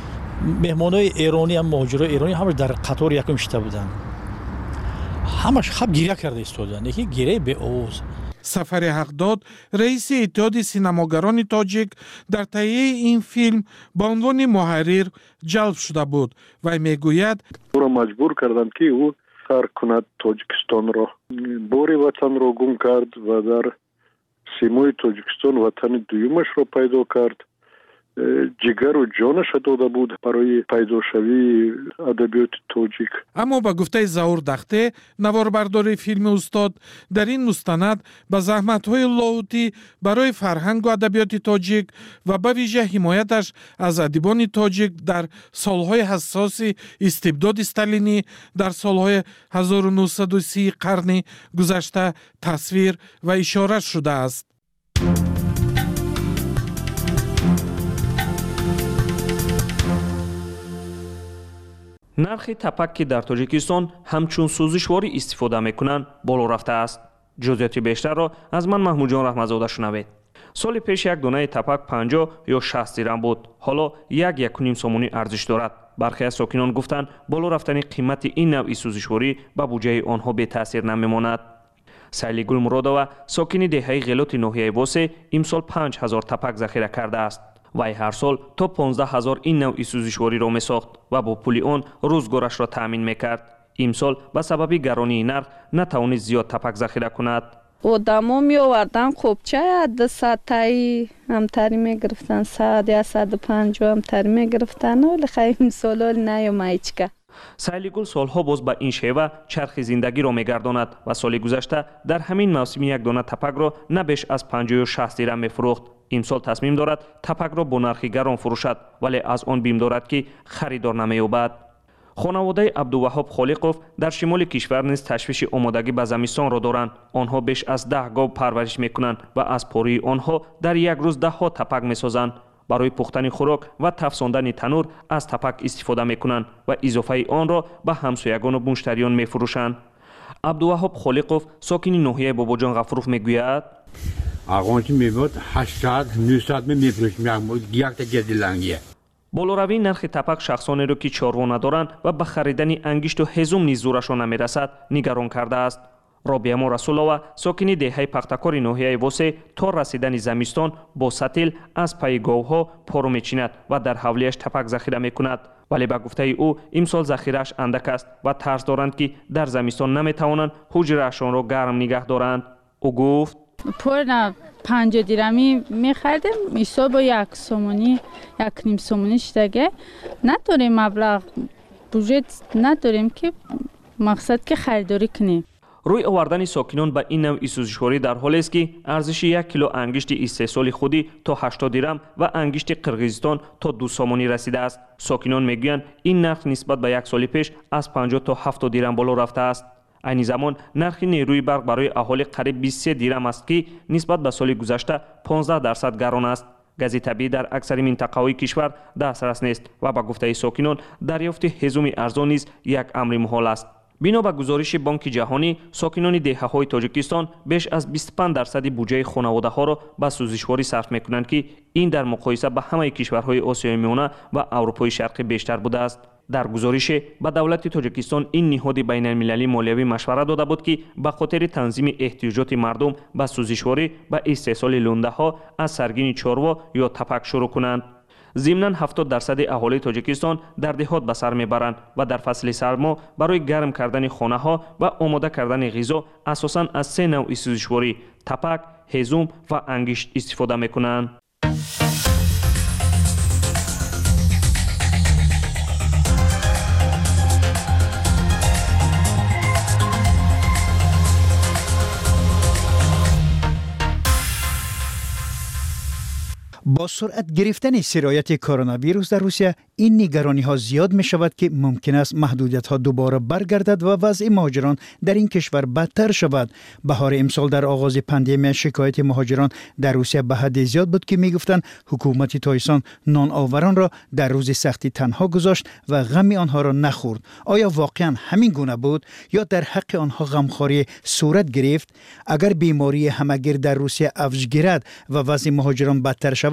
مهمانای ایرانی هم مهاجرای ایرانی همش در قطار یکم شده بودن، همش خب گریه کرده ایستادن، یکی گریه به آواز. سفر حقداد رئیس اتحاد سینماگران تاجیک در تهیه این فیلم به عنوان محرر جلب شده بود و میگوید او را مجبور کردند که او ترک کند تاجیکستان را. باری وطن را گم کرد و در سیمای تاجیکستان وطن دویمش را پیدا کرد. جگر و جانش داده بود برای پیدا شوی ادبیات تاجیک. اما با گفته ظهور دخته، نواربردار فیلم استاد در این مستند به زحمت‌های لاهوتی برای فرهنگ و ادبیات تاجیک و به ویژه حمایتش از ادیبان تاجیک در سالهای حساس استبداد استالینی در سالهای هزار و نهصد و سی قرن گذشته تصویر و اشاره شده است. нархи тапак ки дар тоҷикистон ҳамчун сӯзишворӣ истифода мекунанд боло рафтааст. ҷузъиёти бештарро аз ман маҳмудҷон раҳматзода шунавед. соли пеш як донаи тапак панҷоҳ ё шаст дирам буд. ҳоло як якуним сомонӣ арзиш дорад. бархе аз сокинон гуфтанд боло рафтани қимати ин навъи сӯзишворӣ ба буҷаи онҳо бетаъсир намемонад. сайлигул муродова, сокини деҳаи ғелоти ноҳияи восе, имсол панҷ ҳазор тапак захира кардааст. вай ҳар сол то понздаҳ ҳазор ин навъи сӯзишвориро месохт ва бо пули он рӯзгорашро таъмин мекард. имсол ба сабаби гаронии нарх натавонист зиёд тапак захира кунад. одамо меовардан қопча дусадтаи ҳамтари мегирифтан, сад я саду панҷоҳ ҳамтари мегирифтан, оли хай имсол оли наёмаичка. сайлигул солҳо боз ба ин шева чархи зиндагиро мегардонад ва соли гузашта дар ҳамин мавсими як дона тапакро на беш аз панҷоҳ ё шаст дирам мефурӯхт. имсол тасмим дорад тапакро бо нархи гарон фурӯшад, вале аз он бим дорад ки харидор намеёбад. хонаводаи абдуваҳоб холиқов дар шимоли кишвар низ ташвиши омодагӣ ба замистонро доранд. онҳо беш аз даҳ гов парвариш мекунанд ва аз пории онҳо дар як рӯз даҳҳо тапак месозанд. барои пухтани хӯрок ва тафсондани танӯр аз тапак истифода мекунанд ва изофаи онро ба ҳамсоягону муштариён мефурӯшанд. абдуваҳоб холиқов, сокини ноҳияи бобоҷон ғафуров мегӯяд: ағончи мебод ҳаштад нӯсад мефурӯшим якта гердилангия. болоравии нархи тапак шахсонеро ки чорво надоранд ва ба харидани ангишту ҳезум низ зӯрашон намерасад нигарон кардааст. робиямо расулова, сокини деҳаи пахтакори ноҳияи восе, то расидани замистон бо сатил аз пайи говҳо пору мечинад ва дар ҳавлияш тапак захира мекунад. вале ба гуфтаи ӯ имсол захирааш андак аст ва тарз доранд ки дар замистон наметавонанд ҳуҷраашонро гарм нигоҳ доранд. ӯ гуфт: порна панҷоҳ дирами мехардем, ҳисобо як сомонӣ, як ним сомонӣ шидаге. надорем маблағ, бюджет надорем ки мақсад ки харидорӣ кунем. рӯй овардани сокинон ба ин навъи сӯзишворӣ дар ҳолест ки арзиши як кило ангишти истеҳсоли худӣ то ҳаштод дирам ва ангишти қирғизистон то ду сомонӣ расидааст. сокинон мегӯянд ин нарх нисбат ба як соли пеш аз панҷоҳ то ҳафтод дирам боло рафтааст. айни замон нархи нерӯи барқ барои аҳолӣ қариб бисту се дирам аст ки нисбат ба соли гузашта понздаҳ дарсад гарон аст. гази табиӣ дар аксари минтақаҳои кишвар дастрас нест ва ба гуфтаи сокинон дарёфти ҳезуми арзон низ як амри муҳол аст. бино ба гузориши бонки ҷаҳонӣ, сокинони деҳаҳои тоҷикистон беш аз бисту панҷ дарсади буҷаи хонаводаҳоро ба сӯзишворӣ сарф мекунанд ки ин дар муқоиса ба ҳамаи кишварҳои осиёи миёна ва аврупои шарқӣ бештар будааст. дар гузорише ба давлати тоҷикистон ин ниҳоди байналмилалӣ молиявӣ машвара дода буд ки ба хотири танзими эҳтиёҷоти мардум ба сӯзишворӣ ба истеҳсоли лундаҳо аз саргини чорво ё тапак шурӯъ кунанд. зимнан ҳафтод дарсади аҳолии тоҷикистон дар деҳот ба сар мебаранд ва дар фасли сармо барои гарм кардани хонаҳо ва омода кардани ғизо асосан аз се навъи сӯзишворӣ тапак, ҳезум ва ангишт истифода мекунанд. با سرعت گرفتن سرایت کرونا ویروس در روسیه این نگرانی ها زیاد می شود که ممکن است محدودیت ها دوباره برگردد و وضع مهاجران در این کشور بدتر شود. بهار امسال در آغاز پاندمی شکایت مهاجران در روسیه به حد زیاد بود که می گفتند حکومت تایسان نان آوران را در روز سختی تنها گذاشت و غم آنها را نخورد. آیا واقعا همین گونه بود یا در حق آنها غمخواری صورت گرفت؟ اگر بیماری همگیر در روسیه افزایش گیرد و وضع مهاجران بدتر شود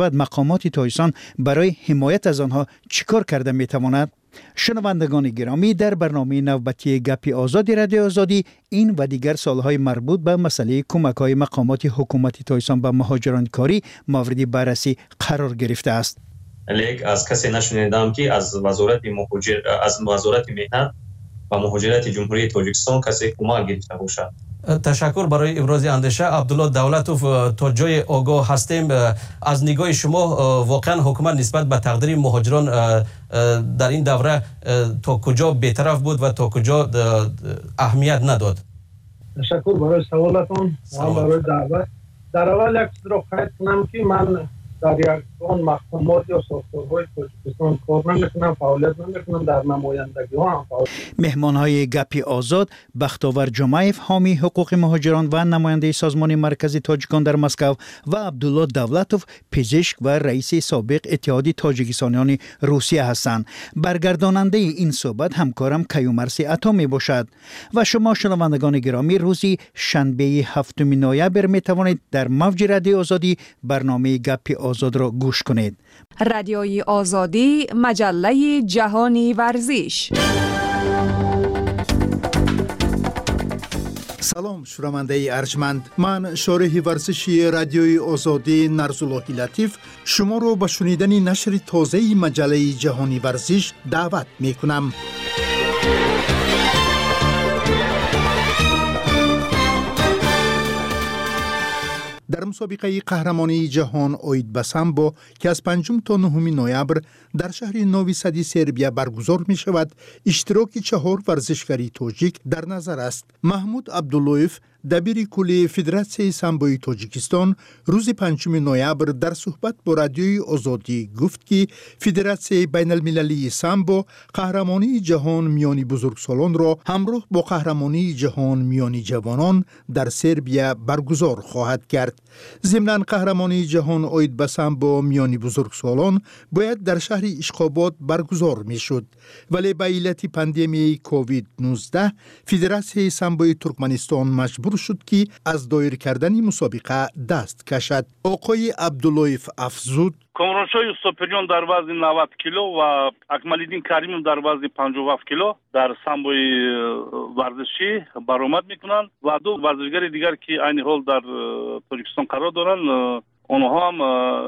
شود مقامات تاجیکستان برای حمایت از آنها چیکار کرده میتواند؟ شنوندگان گرامی، در برنامه نوبتی گپی آزادی رادیو آزادی این و دیگر سالهای مربوط به مسئله کمک‌های مقامات حکومت تاجیکستان به مهاجران کاری مورد بررسی قرار گرفته است. لیک از کسی نشنیدم که از وزارت مهاجر از وزارت مهنت و مهاجرت جمهوری تاجیکستان کسی کمک گرفته باشد. تشکر برای ابراز اندیشه. عبدالله دولتوف، تا جای آگاه هستیم. از نگاه شما واقعا حکومت نسبت به تقدیر مهاجران در این دوره تا کجا بی‌طرف بود و تا کجا اهمیت نداد؟ تشکر برای سوالتون و برای دعوت. در اول یک چیز را خواهد کنم که من در یک آن مقامات یا ساختارهای تاجیکستان کار نمیکنم، فعالیت نمیکنم، در نمایندگی ها هم فعالیت. مهمانهای گپی آزاد بختاور جمعیف، حامی حقوق مهاجران و نماینده سازمان مرکزی تاجیکان در مسکو، و عبدالله دولتوف، پزشک و رئیس سابق اتحاد تاجیکستانیان روسیه هستند. برگرداننده این صحبت همکارم کیومرث عطا می باشد. و شما شنوندگان گرامی، روزی شنبه هفتم نوامبر می توانید در موج رادیو آزادی برنامه گپی آزاد را گوش کنید. رادیوی آزادی، مجله جهانی ورزش. سلام شنونده ارجمند، من شارح ورزشی رادیوی آزادی نرزالله لطیف شما رو به شنیدن نشر تازه مجله جهانی ورزش دعوت می کنم. در مسابقه قهرمانی جهان اوید به سامبو که از پنجم تا نهم نوامبر در شهر نوی سد سربیا برگزار می شود، اشتراک چهار ورزشکاری تاجیک در نظر است. محمود عبداللویف، دبیر کلی فدراسیون سامبوی تاجیکستان، روز پنجم نوامبر در صحبت با رادیوی آزادی گفت که فدراسیون بین المللی سامبو قهرمانی جهان میانی بزرگسالان را همراه با قهرمانی جهان میانی جوانان در سربیا برگزار خواهد کرد. ضمناً قهرمانی جهان اوید به سامبو میانی بزرگسالان باید در شهر اشخاباد برگزار می شد، ولی به علت پاندمی کووید نوزده فدراسیون سامبوی ترکمنستان مجبور شد که از دایر کردن مسابقه دست کشد. آقای عبداللویف افزود: کامرانشاه استوپریون در وزن نود کیلو و اکمالالدین کریمov در وزن پنجاه و هفت کیلو در سامبوی ورزشی برآمد میکنند و دو ورزشگر دیگر که عین حال در تاجیکستان قرار دارند آنها هم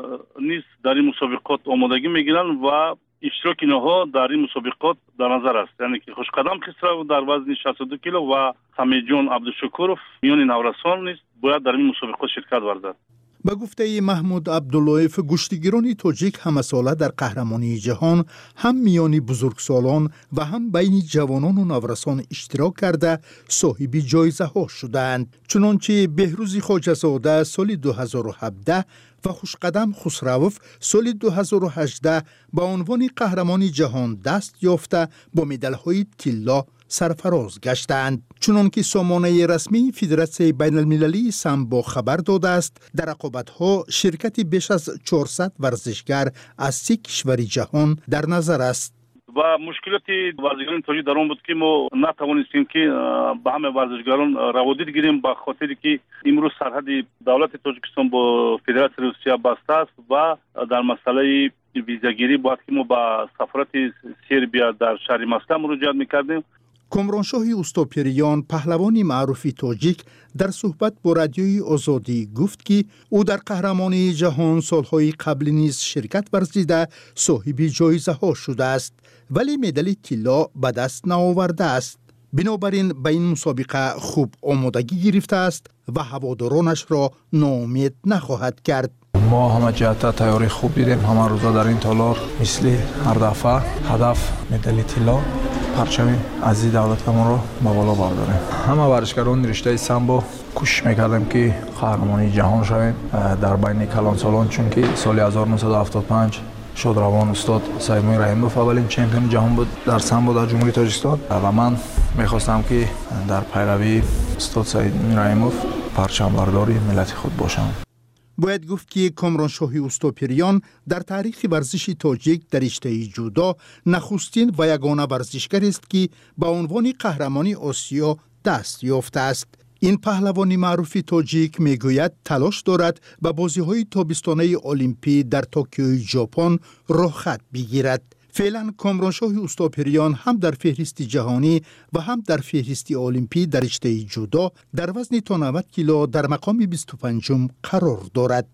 نیز در این مسابقات آمادگی میگیرند و اشتراک اینها در این مسابقات در نظر است. یعنی که خوشقدم خسرو در وزن شصت و دو کیلو و سمیجون عبدالشکورов میان نورسان نیز باید در این مسابقات شرکت ورزد. به گفته محمود عبداللویف، گشتیگیران تاجیک همساله در قهرمانی جهان هم میانی بزرگسالان و هم بین جوانان و نورسان اشتراک کرده صاحب جایزه ها شدند. چنانچه بهروز خواجه‌زاده سال دو هزار و هفده و خوشقدم خسروف سال دو هزار و هجده با عنوان قهرمانی جهان دست یافته با مدال‌های طلا سرفراز گشتند. چنانکه سامانه رسمی فدراسیون بین المللی سامبو خبر داده است، در رقابت‌ها شرکت بیش از چهارصد ورزشگر از سی کشور جهان در نظر است. و مشکلات ورزشگران تاجیک در آن بود که ما نتوانستیم که به همه ورزشگران روادید گیریم، به خاطری که امروز سرحد دولت تاجیکستان با فدراسیون روسیه بسته است و در مسئله ویزاگیری باید که ما به سفارت سربیا در شهر مسکو مراجعه می‌کردیم. کامرانشاه اوستوپیریان، پهلوانی معروف تاجیک، در صحبت با رادیوی آزادی گفت که او در قهرمانی جهان سالهای قبل نیز شرکت ورزیده صاحب جایزه ها شده است، ولی مدال طلا به دست نآورده است. بنابراین به این مسابقه خوب آمادگی گرفته است و هوادارانش را ناامید نخواهد کرد. ما همه جهت تیاری خوب دیدیم. همه روزا در این تالار مثل هر دفعه هدف مدال طلا، پرچم عزیز دولتمون رو با بالا برداریم. همه ورزشکاران رشته سامبو کوشش میکردیم که قهرمانی جهان شویم در بین کلانسالان، چون که سال هزار و نهصد و هفتاد و پنج شادروان استاد سیمون رحیموف اولین چمپیون جهان بود در سامبو در جمهوری تاجیکستان و من میخواستم که در پیروی استاد سیمون رحیموف پرچم برداری ملت خود باشم. باید گفت که کامرانشاه اوستوپیریان در تاریخ ورزش تاجیک در رشته جودو نخستین و یگانه ورزشگر است که با عنوان قهرمانی آسیا دست یافته است. این پهلوان معروف تاجیک میگوید تلاش دارد به بازی‌های تابستانه المپی در توکیو ژاپن رخصت بگیرد. فعلا کامرانشاه اوستاپریان هم در فهرست جهانی و هم در فهرست المپی در رشته جودو در وزن تا نود کیلو در مقام بیست و پنجم قرار دارد.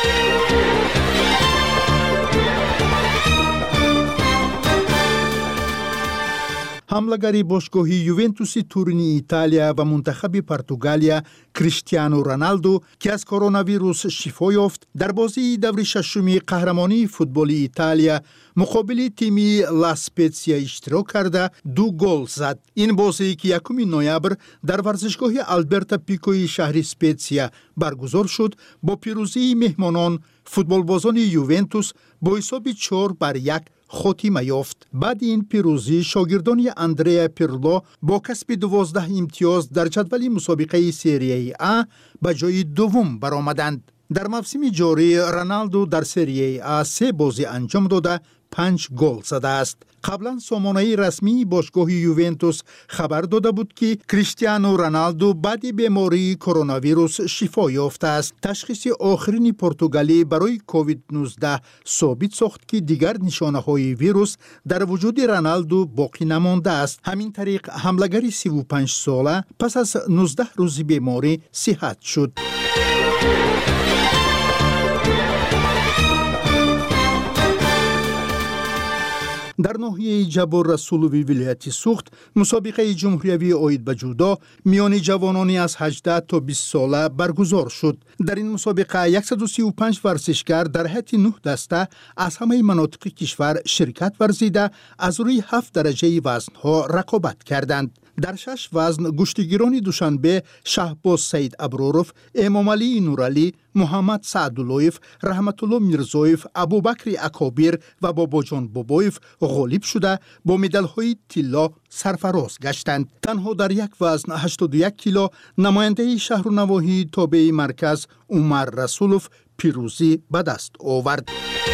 حمله‌گری باشگاهی یوونتوس تورین ایتالیا و منتخب پرتغالیا کریستیانو رونالدو که از کرونا ویروس شفا یافت در بازی دور ششم قهرمانی فوتبال ایتالیا مقابل تیم لا اسپتزیا اشتراک کرده دو گل زد. این بازی که یکم نوامبر در ورزشگاه آلبرتا پیکوی شهر اسپتزیا برگزار شد با پیروزی مهمانان فوتبالبازان یوونتوس با حساب چهار بر یک خاتمه یافت. بعد این پیروزی شاگردان اندریا پیرلو با کسب دوازده امتیاز در جدول مسابقه سری آ به جای دوم برآمدند. در موسم جاری رونالدو در سری آ سه بازی انجام داده پنج گل زده است. قبلا سامانه رسمی باشگاه یوونتوس خبر داده بود که کریستیانو رونالدو بعد بیماری کرونا ویروس شفا یافته است. تشخیص آخرین پرتغالی برای کووید نوزده ثابت ساخت که دیگر نشانه های ویروس در وجود رونالدو باقی نمانده است. همین طریق حمله‌گر سی و پنج ساله پس از نوزده روز بیماری صحت شد. در ناحیه جبر رسولوی ولایت سوخت مسابقه جمهوری عاید به جودو میان جوانانی از هجده تا بیست ساله برگزار شد. در این مسابقه صد و سی و پنج ورزشکار در هیئت نه دسته از همه مناطق کشور شرکت ورزیده از روی هفت درجه وزنها رقابت کردند. در شش وزن گشتگیران دوشنبه شهباز سید ابروروف، امام علی نورعلی، محمد سعداللهیف، رحمت الله میرزایف، ابوبکر اکابر و باباجان بابایف غالب شده با مدال‌های طلا سرفراز گشتند. تنها در یک وزن هشتاد و یک کیلو نماینده شهر و نواحی تابع مرکز عمر رسولوف پیروزی به دست آورد.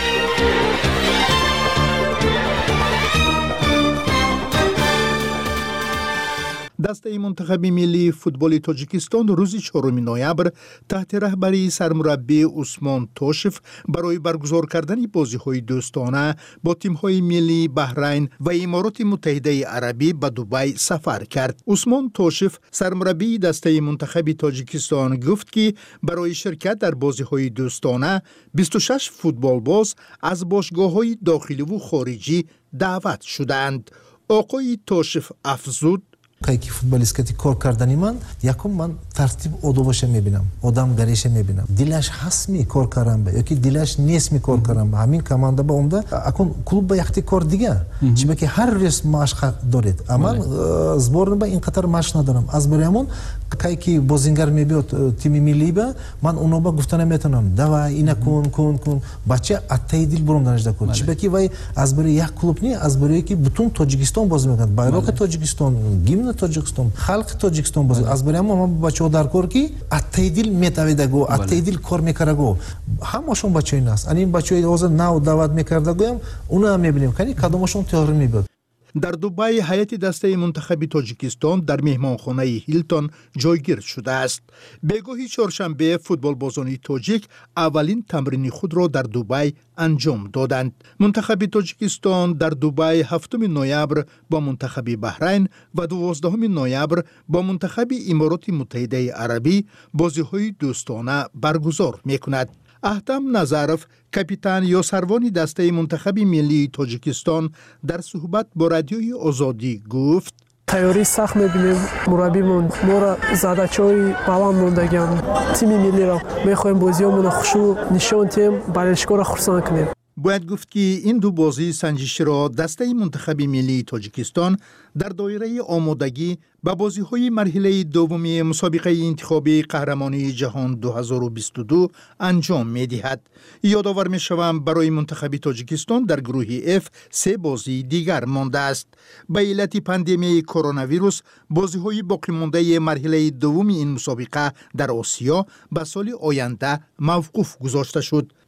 دسته منتخب ملی فوتبال تاجیکستان روز چهارم نوامبر تحت رهبری سرمربی عثمان توشف برای برگزار کردن بازی‌های دوستانه با تیم‌های ملی بحرین و امارات متحده عربی به دبی سفر کرد. عثمان توشف سرمربی دسته منتخب تاجیکستان گفت که برای شرکت در بازی‌های دوستانه بیست و شش فوتبالباز از باشگاه‌های داخلی و خارجی دعوت شدند. آقای توشف افزود кайки футболисткати кор кардани ман якум ман тартиб одобаша мебинам, одам гариша мебинам. Дилаш ҳаст ми кор карам ба ёки дилаш нест ми кор карам ба ҳамин команда ба омда акун клуб ба яхти кор дига чиба ки ҳар рӯз машқ доред. Аман сборна ба ин қатар машқ надорам. Аз барамон кайки бозингар мебиёд тими милли ба ман уно ба гуфта наметонам. Давай ина кун кун кун бача аттай дил бурам данажда кун. Чиба ки вай аз бари як клуб не аз бари ки бутун Тоҷикистон боз мекунад. Байроқи Тоҷикистон, гимн Тоҷикистон, халқи Тоҷикистон боз. Аз бари ама бачаҳо дар кор ки аттай дил метавидаго, аттай дил кор мекараго. Ҳамашон бачаҳои нас. Анин бачаҳои ҳозир нав даъват мекардагоям, уна ҳам мебинем. Кани кадомашон тайёр мебиёд. در دبی هیئت دسته منتخب تاجیکستان در مهمانخانه هیلتون جایگیر شده است. بگاه چهارشنبه فوتبالبازان تاجیک اولین تمرین خود را در دبی انجام دادند. منتخب تاجیکستان در دبی هفتم نوامبر با منتخب بحرین و دوازدهم نوامبر با منتخب امارات متحده عربی بازی‌های دوستانه برگزار می‌کند. احتم نظرف کاپیتان یا سروان دسته منتخب ملی تاجیکستان در صحبت با رادیوی آزادی گفت تیاری سخت می‌بینیم. مربیمون ما را زدچه‌های بالان موندگیم. تیم ملی را می‌خوایم بازیامون خوشو نشون تیم بالشکو را خرسان کنیم. باید گفت که این دو بازی سنجشی را دسته منتخب ملی تاجیکستان در دایره آمادگی به بازی‌های مرحله دومی مسابقه انتخابی قهرمانی جهان دو هزار و بیست و دو انجام می‌دهد. یادآور می‌شوم برای منتخب تاجیکستان در گروه اف سه بازی دیگر مانده است. به علت پاندمی کرونا ویروس بازی‌های باقی مانده مرحله دوم این مسابقه در آسیا به سال آینده موقوف گذاشته شد.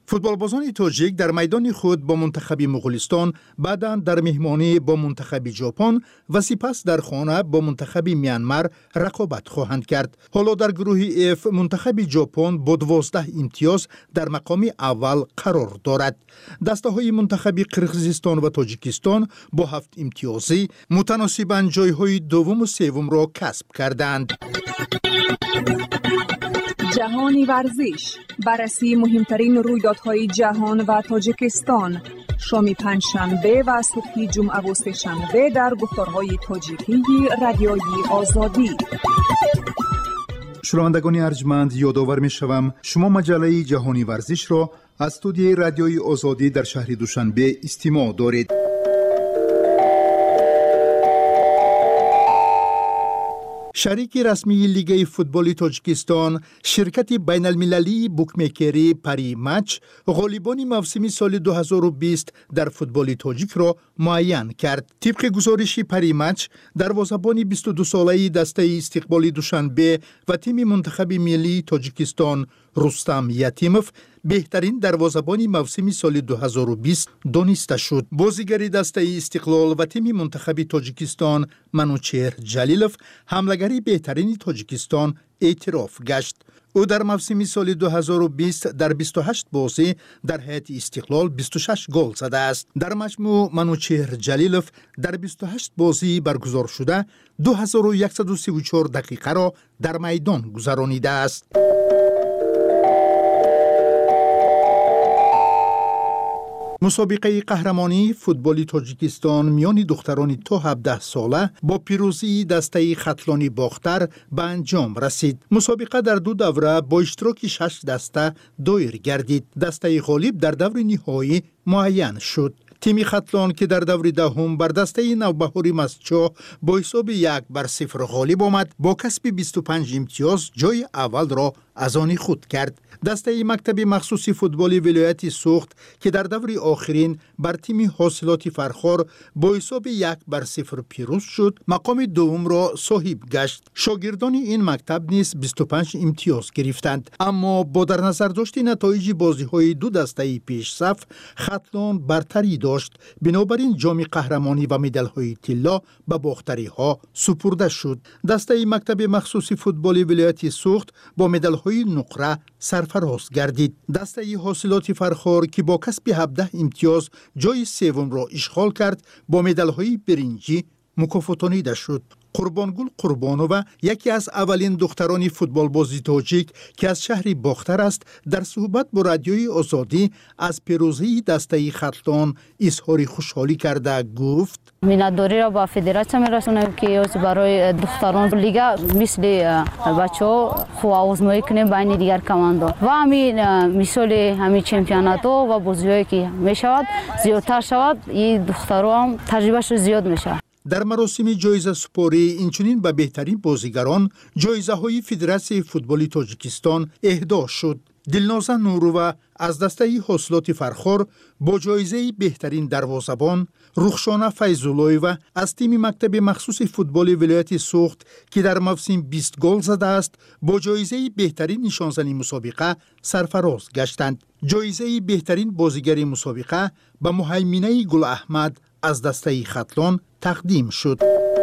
فوتبالبازان تاجیک در میدان خود با منتخب مغولستان، بعداً در مهمانی با منتخب ژاپن و سپس در خانه با منتخب میانمار رقابت خواهند کرد. حالا در گروه اف منتخب ژاپن با دوازده امتیاز در مقام اول قرار دارد. دسته‌های منتخب قرقیزستان و تاجیکستان با هفت امتیازی متناسباً جایهای دوم و سوم را کسب کردند. جهانی ورزش، بررسی مهمترین رویدادهای جهان و تاجیکستان، شام پنجشنبه و صبح جمعه و سه‌شنبه در گفتارهای تاجیکی رادیوی آزادی. شنوندگان ارجمند، یادآور می‌شوم شما مجله جهانی ورزش را از استودیوی رادیوی آزادی در شهر دوشنبه استماع دارید. شریک رسمی لیگ فوتبال تاجیکستان، شرکت بین المللی بوکمیکری پری مچ، غالبان موسم سال دو هزار و بیست در فوتبال تاجیک را معین کرد. طبق گزارش پری مچ، دروازه‌بان بیست و دو ساله دسته استقبال دوشنبه و تیم منتخب ملی تاجیکستان رستم یتیموف بهترین دروازه‌بان موسم سال دو هزار و بیست دانسته شد. بازیگر دسته استقلال و تیم منتخب تاجیکستان منوچهر جلیلوف حمله‌گر بهترین تاجیکستان اعتراف گشت. او در موسم سال دو هزار و بیست در بیست و هشت بازی در هیئت استقلال بیست و شش گل زده است. در مجموع منوچهر جلیلوف در بیست و هشت بازی برگزار شده دو هزار و صد و سی و چهار دقیقه را در میدان گذرانیده است. مسابقه قهرمانی فوتبال تاجیکستان میان دختران تا هفده ساله با پیروزی دسته خطلانی باختر به انجام رسید. مسابقه در دو دوره با اشتراک شش دسته دایر گردید. دسته غالب در دور نهایی معین شد. تیم خطلان که در دور دهم بر دسته نوبهاری مسجد با حساب یک بر صفر غالب آمد، با کسب بیست و پنج امتیاز جای اول را از آن خود کرد. دسته مکتب مخصوص فوتبال ولایت سوخت که در دور آخرین بر تیم حاصلات فرخار با حساب یک بر صفر پیروز شد، مقام دوم را صاحب گشت. شاگردان این مکتب نیز بیست و پنج امتیاز گرفتند، اما با در نظر داشت نتایج بازی های دو دسته پیش صف خطلان برتری داشت. بنابراین جام قهرمانی و مدال های طلا به باختری ها سپرده شد. دسته مکتب مخصوص فوتبال ولایت سوخت با مدال های نقره سرفراز گردید. دسته حاصلات فرخار که با کسب هفده امتیاز جای سوم را اشغال کرد با مدال های برنجی مکافاتانیده شد. قربانگل قربانووا یکی از اولین دختران فوتبال بازی تاجیک که از شهر باختر است، در صحبت با رادیوی آزادی از پیروزی دسته خطلان اظهار خوشحالی کرده گفت: مینداری را با فدراسیون میرسونم که برای دختران لیگا مثل بچه‌ها خوب آزمایی کنیم بین دیگر کماندا و همین مثال همین چمپیونات و بازی‌هایی که میشود زیادتر شود، این دختران تجربهش زیاد میشه. در مراسم جایزه سپاری اینچنین به بهترین بازیگران جایزه های فدراسیون فوتبال تاجیکستان اهدا شد. دلنازه نوروا از دسته حاصلات فرخار با جایزه بهترین دروازه‌بان، رخشانه فیض‌الله‌یووا از تیم مکتب مخصوص فوتبال ولایت سوخت که در موسم بیست گل زده است با جایزه بهترین نشانزنی مسابقه سرفراز گشتند. جایزه بهترین بازیگر مسابقه به مهیمنه گل احمد از دسته خطلان تقدیم شد.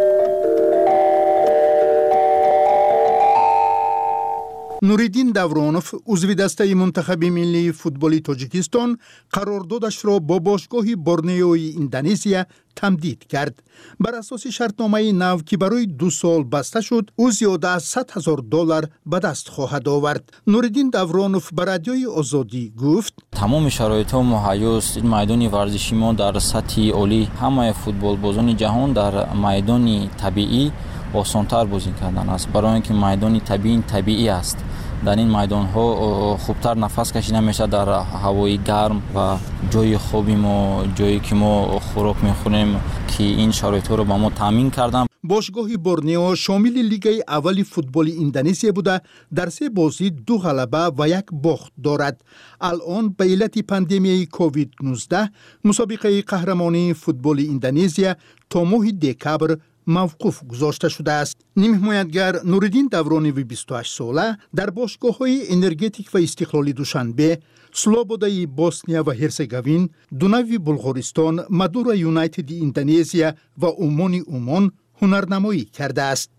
نوریدین دورانوف عضو دسته منتخب ملی فوتبال تاجیکستان قراردادش را با باشگاه بورنئوی اندونزیا تمدید کرد. بر اساس شرطنامه نو که برای دو سال بسته شد، او زیاده از صد هزار دلار به دست خواهد آورد. نوریدین دورانوف بر رادیوی آزادی گفت: تمام شرایط مهیا است. میدان ورزشی ما در سطح عالی، همه فوتبال بازان جهان در میدان طبیعی آسان‌تر بازی کردن است، برای اینکه میدان طبیعی طبیعی است. در این میدان ها خوبتر نفس کشیده میشه در هوای گرم و جای خوبی ما، جایی که ما خوراک میخوریم که این شرایط رو با ما تامین کردن. باشگاه بورنئو شامل لیگ اول فوتبال اندونزیا بوده، در سه بازی دو غلبه و یک باخت دارد. الان به علت پاندمی کووید نوزده مسابقه قهرمانی فوتبال اندونزیا تا ماه دکبر موقوف گذاشته شده است. نیم حمایتگر نوردین دورانوی بیست و هشت ساله در باشگاه‌های انرژتیک و استقلالی دوشنبه، سلوبودای بوسنیا و هرزگوین، دوناوی بلغارستان، مادورا یونایتد اندونزیا و اومانی اومان هنرنمایی کرده است.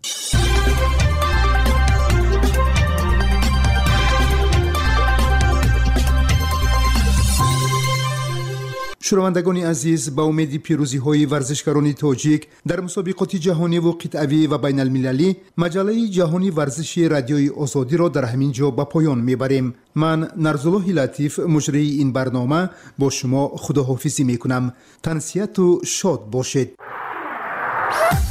شنوندگان عزیز، با امید پیروزی های ورزشکاران تاجیک در مسابقات جهانی و قطعی و بین المللی، مجله جهانی ورزشی رادیوی آزادی را در همین جا به پایان میبریم. من نرزالله لطیف مجری این برنامه با شما خداحافظی میکنم. تنسیت و شاد باشید.